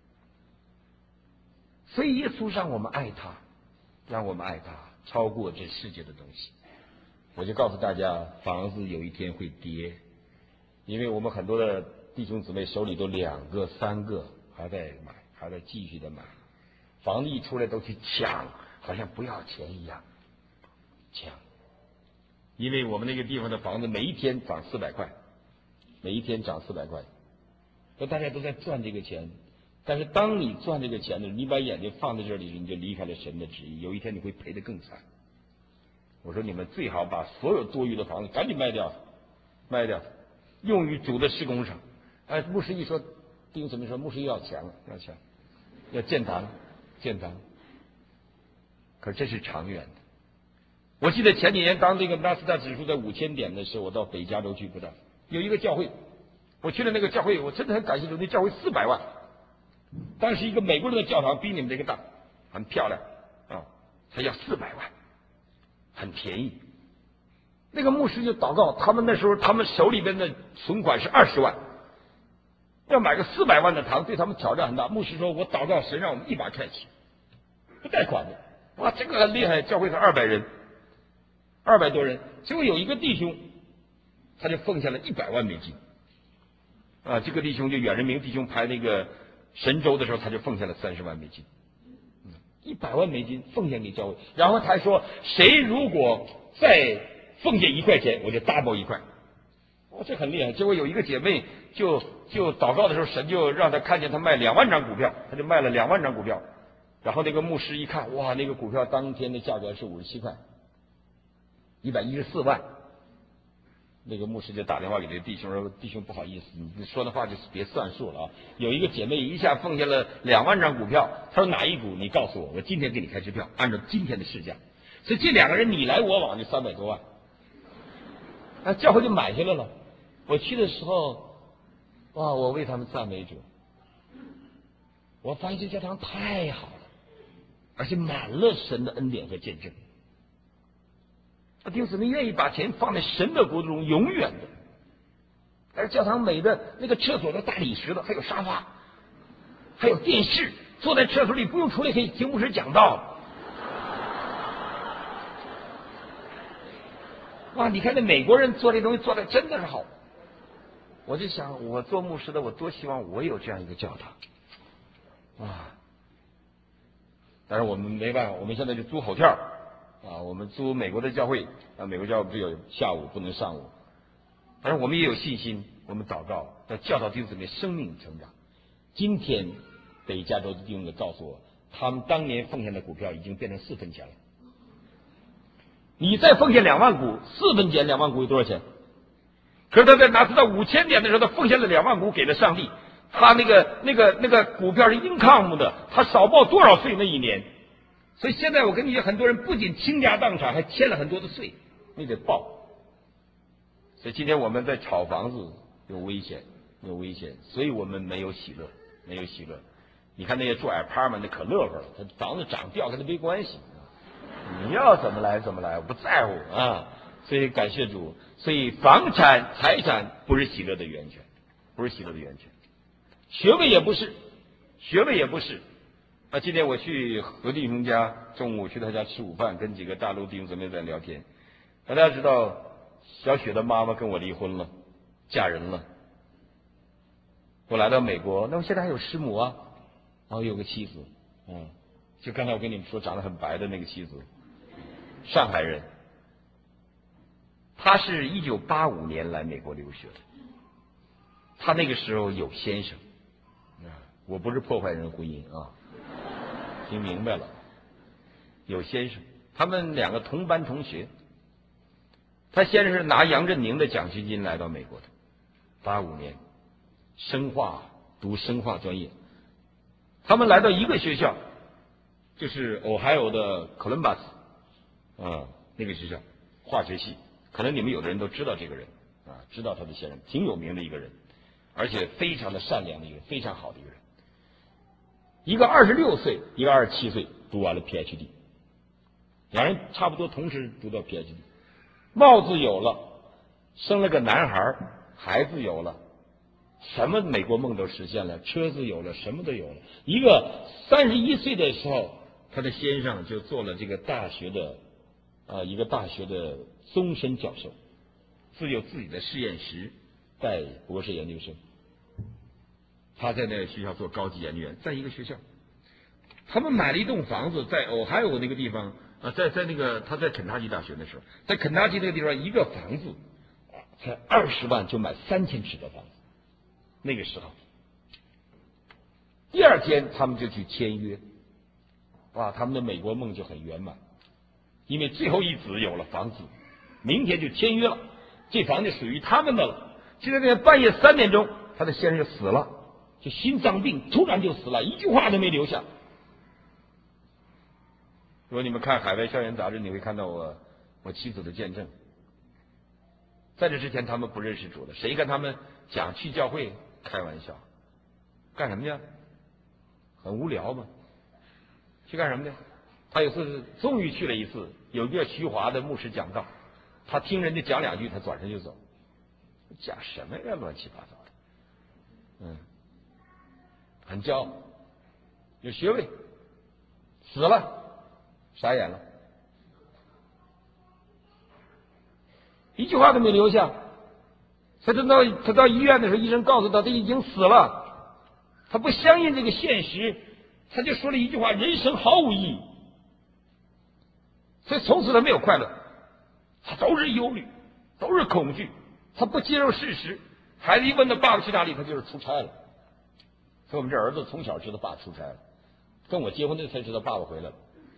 所以耶稣让我们爱他，让我们爱他超过这世界的东西。我就告诉大家，房子有一天会跌，因为我们很多的弟兄姊妹手里都两个三个，还在买，还在继续的买，房子一出来都去抢，好像不要钱一样抢。因为我们那个地方的房子每一天涨四百块，每一天涨四百块，所以大家都在赚这个钱。但是当你赚这个钱的时候，你把眼睛放在这里，你就离开了神的旨意，有一天你会赔得更惨。我说你们最好把所有多余的房子赶紧卖掉，卖掉，用于主的施工上。哎，牧师一说， 弟兄姊妹说，牧师又要钱了，要钱，要建堂，建堂。可这是长远的。我记得前几年当这个纳斯达克指数在五千点的时候，我到北加州去布道，有一个教会，我去了那个教会，我真的很感谢主，那教会四百万，当时一个美国人的教堂比你们这个大，很漂亮啊，他要四百万，很便宜。那个牧师就祷告，他们那时候他们手里边的存款是二十万，要买个四百万的堂，对他们挑战很大。牧师说：“我祷告神让我们一把开启，不贷款的。”哇，这个很厉害！教会是二百人，二百多人，结果有一个弟兄，他就奉献了一百万美金。啊，这个弟兄就远人明弟兄排那个神州的时候，他就奉献了三十万美金，一百万美金奉献给教会。然后他还说，谁如果再奉献一块钱，我就 double 一块。哇，这很厉害！结果有一个姐妹就就祷告的时候，神就让他看见他卖两万张股票，他就卖了两万张股票。然后那个牧师一看，哇，那个股票当天的价格是五十七块，一百一十四万。那个牧师就打电话给这个弟兄说：“弟兄，不好意思，你说的话就别算数了啊！有一个姐妹一下奉献了两万张股票，她说哪一股？你告诉我，我今天给你开支票，按照今天的市价。所以这两个人你来我往就三百多万，啊，教会就买下来了。我去的时候，哇，我为他们赞美主，我发现这教堂太好了。”而且满了神的恩典和见证。弟兄姊妹愿意把钱放在神的国度中，永远的。而教堂美的那个厕所都大理石的，还有沙发，还有电视，坐在厕所里不用出来可以听牧师讲道。哇，你看那美国人做这东西做的真的是好。我就想，我做牧师的，我多希望我有这样一个教堂。哇！但是我们没办法，我们现在就租后跳啊，我们租美国的教会啊，美国教会只有下午不能上午。但是我们也有信心，我们祷告要教导弟兄姊妹生命成长。今天北加州的弟兄们告诉我，他们当年奉献的股票已经变成四分钱了。你再奉献两万股，四分钱两万股有多少钱？可是他在纳斯达五千点的时候，他奉献了两万股给了上帝。他那个那个那个股票是 income 的，他少报多少税那一年？所以现在我跟你讲，很多人不仅倾家荡产，还欠了很多的税，你得报。所以今天我们在炒房子有危险，有危险，所以我们没有喜乐，没有喜乐。你看那些住 apartment 的可乐呵了，他房子涨掉跟他没关系，你要怎么来怎么来，我不在乎啊。所以感谢主，所以房产财产不是喜乐的源泉，不是喜乐的源泉。学位也不是，学位也不是。啊，今天我去何弟兄家，中午去他家吃午饭，跟几个大陆弟兄姊妹在聊天。大家知道，小雪的妈妈跟我离婚了，嫁人了。我来到美国，那我现在还有师母啊，然后有个妻子，嗯，就刚才我跟你们说长得很白的那个妻子，上海人。他是一九八五年来美国留学的，他那个时候有先生。我不是破坏人婚姻啊，听明白了。有先生，他们两个同班同学。他先生是拿杨振宁的奖学金来到美国的，八五年，生化读生化专业。他们来到一个学校，就是 Ohio 的 Columbus 啊，那个学校化学系，可能你们有的人都知道这个人啊，知道他的先生，挺有名的一个人，而且非常的善良的一个人，非常好的一个人。一个二十六岁，一个二十七岁，读完了 P H D， 两人差不多同时读到 P H D， 帽子有了，生了个男孩，孩子有了，什么美国梦都实现了，车子有了，什么都有了。一个三十一岁的时候，他的先生就做了这个大学的啊、呃、一个大学的终身教授，自有自己的实验室，带博士研究生。他在那个学校做高级研究员，在一个学校，他们买了一栋房子，在俄亥俄那个地方啊，在在那个他在肯塔基大学的时候，在肯塔基那个地方，一个房子才二十万就买三千尺的房子，那个时候，第二天他们就去签约，哇，他们的美国梦就很圆满，因为最后一子有了房子，明天就签约了，这房子属于他们的了。就在那天半夜三点钟，他的先生就死了。 就心脏病，突然就死了，一句话都没留下。如果你们看海外校园杂志，你会看到我我妻子的见证。在这之前，他们不认识主的，谁跟他们讲去教会？开玩笑，干什么去？很无聊嘛。去干什么呢？他有次终于去了一次，有个徐华的牧师讲道，他听人家讲两句，他转身就走。讲什么呀？乱七八糟的。嗯，很骄傲，有学位，死了，傻眼了，一句话都没留下。他等到他到医院的时候，医生告诉他他已经死了，他不相信这个现实，他就说了一句话：人生毫无意义。所以从此他没有快乐，他都是忧虑，都是恐惧，他不接受事实。孩子一问他爸爸去哪里，他就是出差了。所以我们这儿子从小知道爸出差了，跟我结婚那才知道爸爸回来了。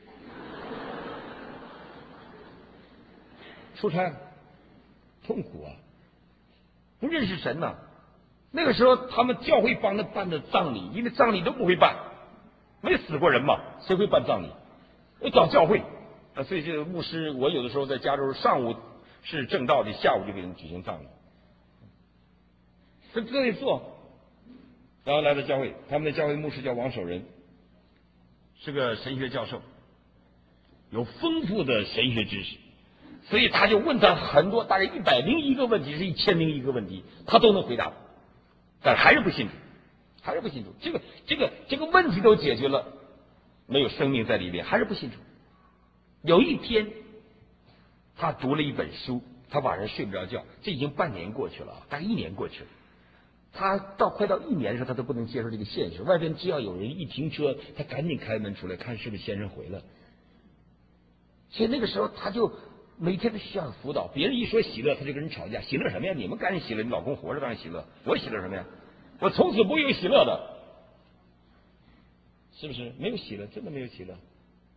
出差了，痛苦啊！不认识神呐、啊。那个时候他们教会帮他办的葬礼，因为葬礼都不会办，没死过人嘛，谁会办葬礼？要找教会啊。所以这个牧师，我有的时候在加州上午是正道的，下午就给人举行葬礼。这这得做。然后来到教会，他们的教会牧师叫王守仁，是个神学教授，有丰富的神学知识，所以他就问他很多，大概一百零一个问题，是一千零一个问题，他都能回答，但还是不信主，还是不信主。这个这个这个问题都解决了，没有生命在里面，还是不信主。有一天，他读了一本书，他晚上睡不着觉，这已经半年过去了，大概一年过去了。他到快到一年的时候，他都不能接受这个现实。外边只要有人一停车，他赶紧开门出来看是不是先生回来。所以那个时候他就每天都需要辅导。别人一说喜乐，他就跟人吵架。喜乐什么呀？你们赶紧喜乐，你老公活着当然喜乐，我喜乐什么呀？我从此不会有喜乐的，是不是？没有喜乐，真的没有喜乐。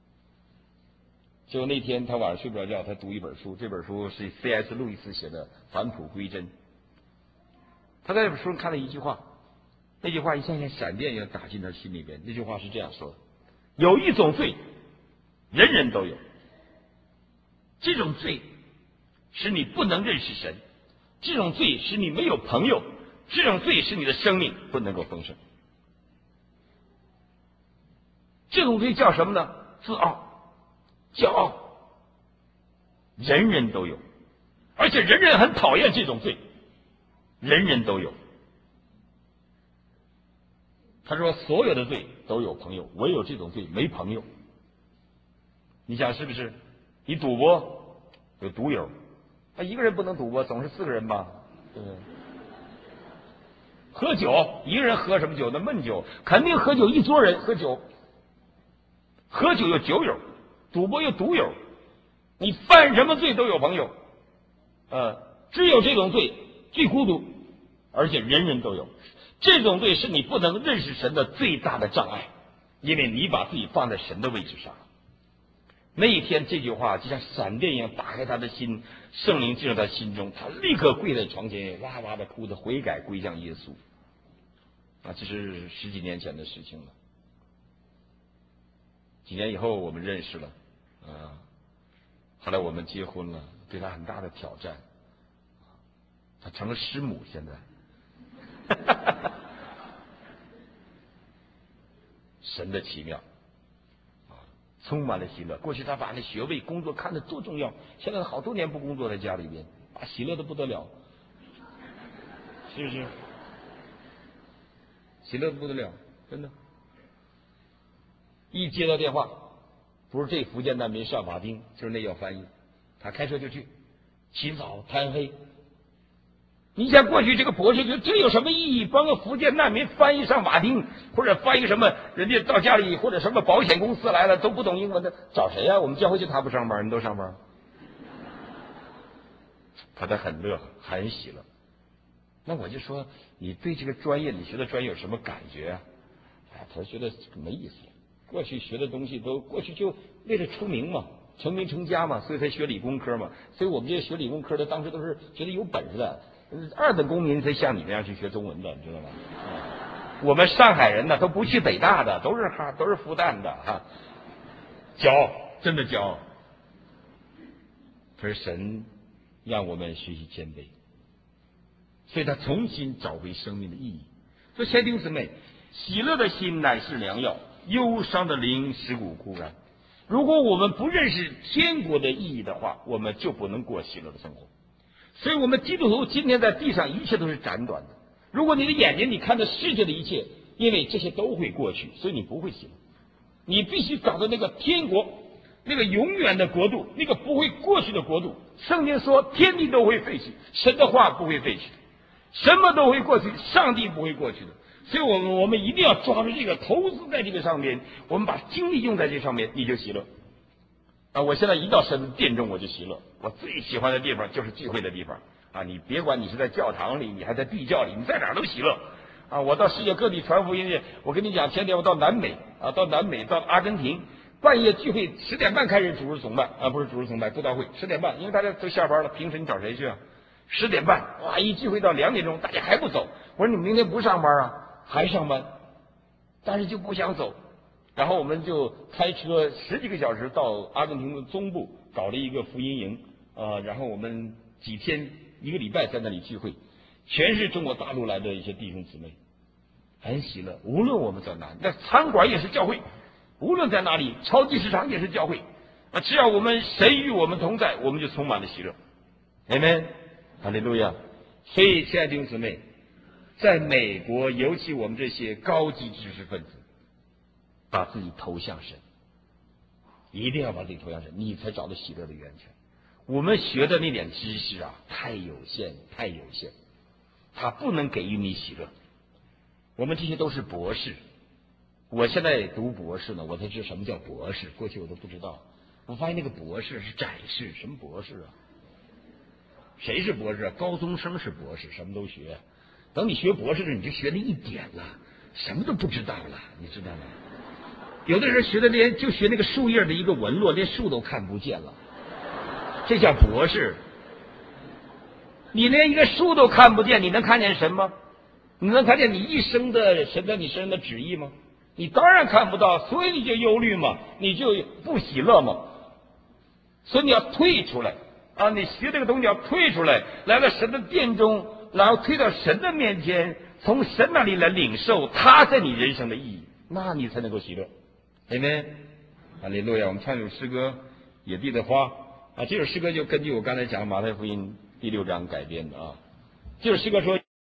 结果那天他晚上睡不着觉，他读一本书，这本书是 C S 路易斯写的《返璞归真》。他在这本书上看了一句话，那句话一像像闪电一样打进他心里边。那句话是这样说的：有一种罪，人人都有，这种罪使你不能认识神，这种罪使你没有朋友，这种罪使你的生命不能够丰盛。这种罪叫什么呢？自傲、骄傲，人人都有，而且人人很讨厌这种罪。人人都有。他说所有的罪都有朋友，唯有这种罪没朋友。你想是不是？你赌博有赌友，他一个人不能赌博，总是四个人吧，对不对？喝酒一个人喝什么酒？那闷酒，肯定喝酒一桌人喝酒。喝酒有酒友，赌博有赌友。你犯什么罪都有朋友，呃，只有这种罪最孤独，而且人人都有。这种罪是你不能认识神的最大的障碍，因为你把自己放在神的位置上。那一天这句话就像闪电一样打开他的心，圣灵进入他心中，他立刻跪在床前哇哇的哭着悔改归向耶稣。啊，这是十几年前的事情了。几年以后我们认识了，啊，后来我们结婚了，对他很大的挑战。他成了师母，现在，神的奇妙，啊，充满了喜乐。过去他把那学位、工作看得多重要，现在好多年不工作，在家里边，啊，喜乐的不得了，是不是？喜乐的不得了，真的。一接到电话，不是这福建难民上法庭，就是那要翻译，他开车就去，起早贪黑。你想过去这个博士就这有什么意义？帮个福建难民翻译上法庭，或者翻译什么？人家到家里或者什么保险公司来了都不懂英文的，找谁呀、啊？我们教会就他不上班，你都上班。他在很乐，很喜乐。那我就说，你对这个专业，你学的专业有什么感觉啊？哎，他觉得没意思。过去学的东西都过去就为了出名嘛，成名成家嘛，所以才学理工科嘛。所以我们这些学理工科的，当时都是觉得有本事的。二等公民才像你那样去学中文的，你知道吗？ 我们上海人呢都不去北大的，都是哈都是复旦的哈，骄傲，真的骄傲。可是神让我们学习谦卑，所以他重新找回生命的意义。所以，亲爱的弟兄姊妹，喜乐的心乃是良药，忧伤的灵使骨枯干。如果我们不认识天国的意义的话，我们就不能过喜乐的生活。所以我们基督徒今天在地上一切都是暂短的。如果你的眼睛你看着世界的一切，因为这些都会过去，所以你不会喜乐。你必须找到那个天国，那个永远的国度，那个不会过去的国度。圣经说天地都会废去，神的话不会废去，什么都会过去，上帝不会过去的。所以我们我们一定要抓住这个，投资在这个上面，我们把精力用在这上面，你就喜乐。啊，我现在一到神的殿中我就喜乐，我最喜欢的地方就是聚会的地方啊！你别管你是在教堂里，你还在地窖里，你在哪儿都喜乐啊！我到世界各地传福音去，我跟你讲，前天我到南美啊，到南美到阿根廷，半夜聚会十点半开始主日崇拜啊，不是主日崇拜，布道会十点半，因为大家都下班了，平时你找谁去啊？十点半哇，一聚会到两点钟，大家还不走，我说你们明天不上班啊？还上班，但是就不想走。然后我们就开车十几个小时到阿根廷的中部，搞了一个福音营啊、呃，然后我们几天一个礼拜在那里聚会，全是中国大陆来的一些弟兄姊妹，很喜乐。无论我们在哪，那餐馆也是教会，无论在哪里，超级市场也是教会啊。只要我们神与我们同在，我们就充满了喜乐。阿们，哈利路亚。所以，亲爱的弟兄姊妹，在美国，尤其我们这些高级知识分子，把自己投向神，一定要把自己投向神，你才找到喜乐的源泉。我们学的那点知识啊，太有限，太有限，它不能给予你喜乐。我们这些都是博士，我现在读博士呢，我才知道什么叫博士，过去我都不知道。我发现那个博士是展示，什么博士啊？谁是博士啊？高中生是博士，什么都学。等你学博士，你就学那一点了，什么都不知道了，你知道吗？有的人学的连就学那个树叶的一个纹络，连树都看不见了，这叫博士。你连一个树都看不见，你能看见神吗？你能看见你一生的神在你身上的旨意吗？你当然看不到，所以你就忧虑嘛，你就不喜乐嘛。所以你要退出来啊！你学这个东西要退出来，来到神的殿中，然后退到神的面前，从神那里来领受他在你人生的意义，那你才能够喜乐。阿们，哈利路亚！我们唱一首诗歌《野地的花》啊，这首诗歌就根据我刚才讲马太福音第六章改编的啊。这首诗歌说。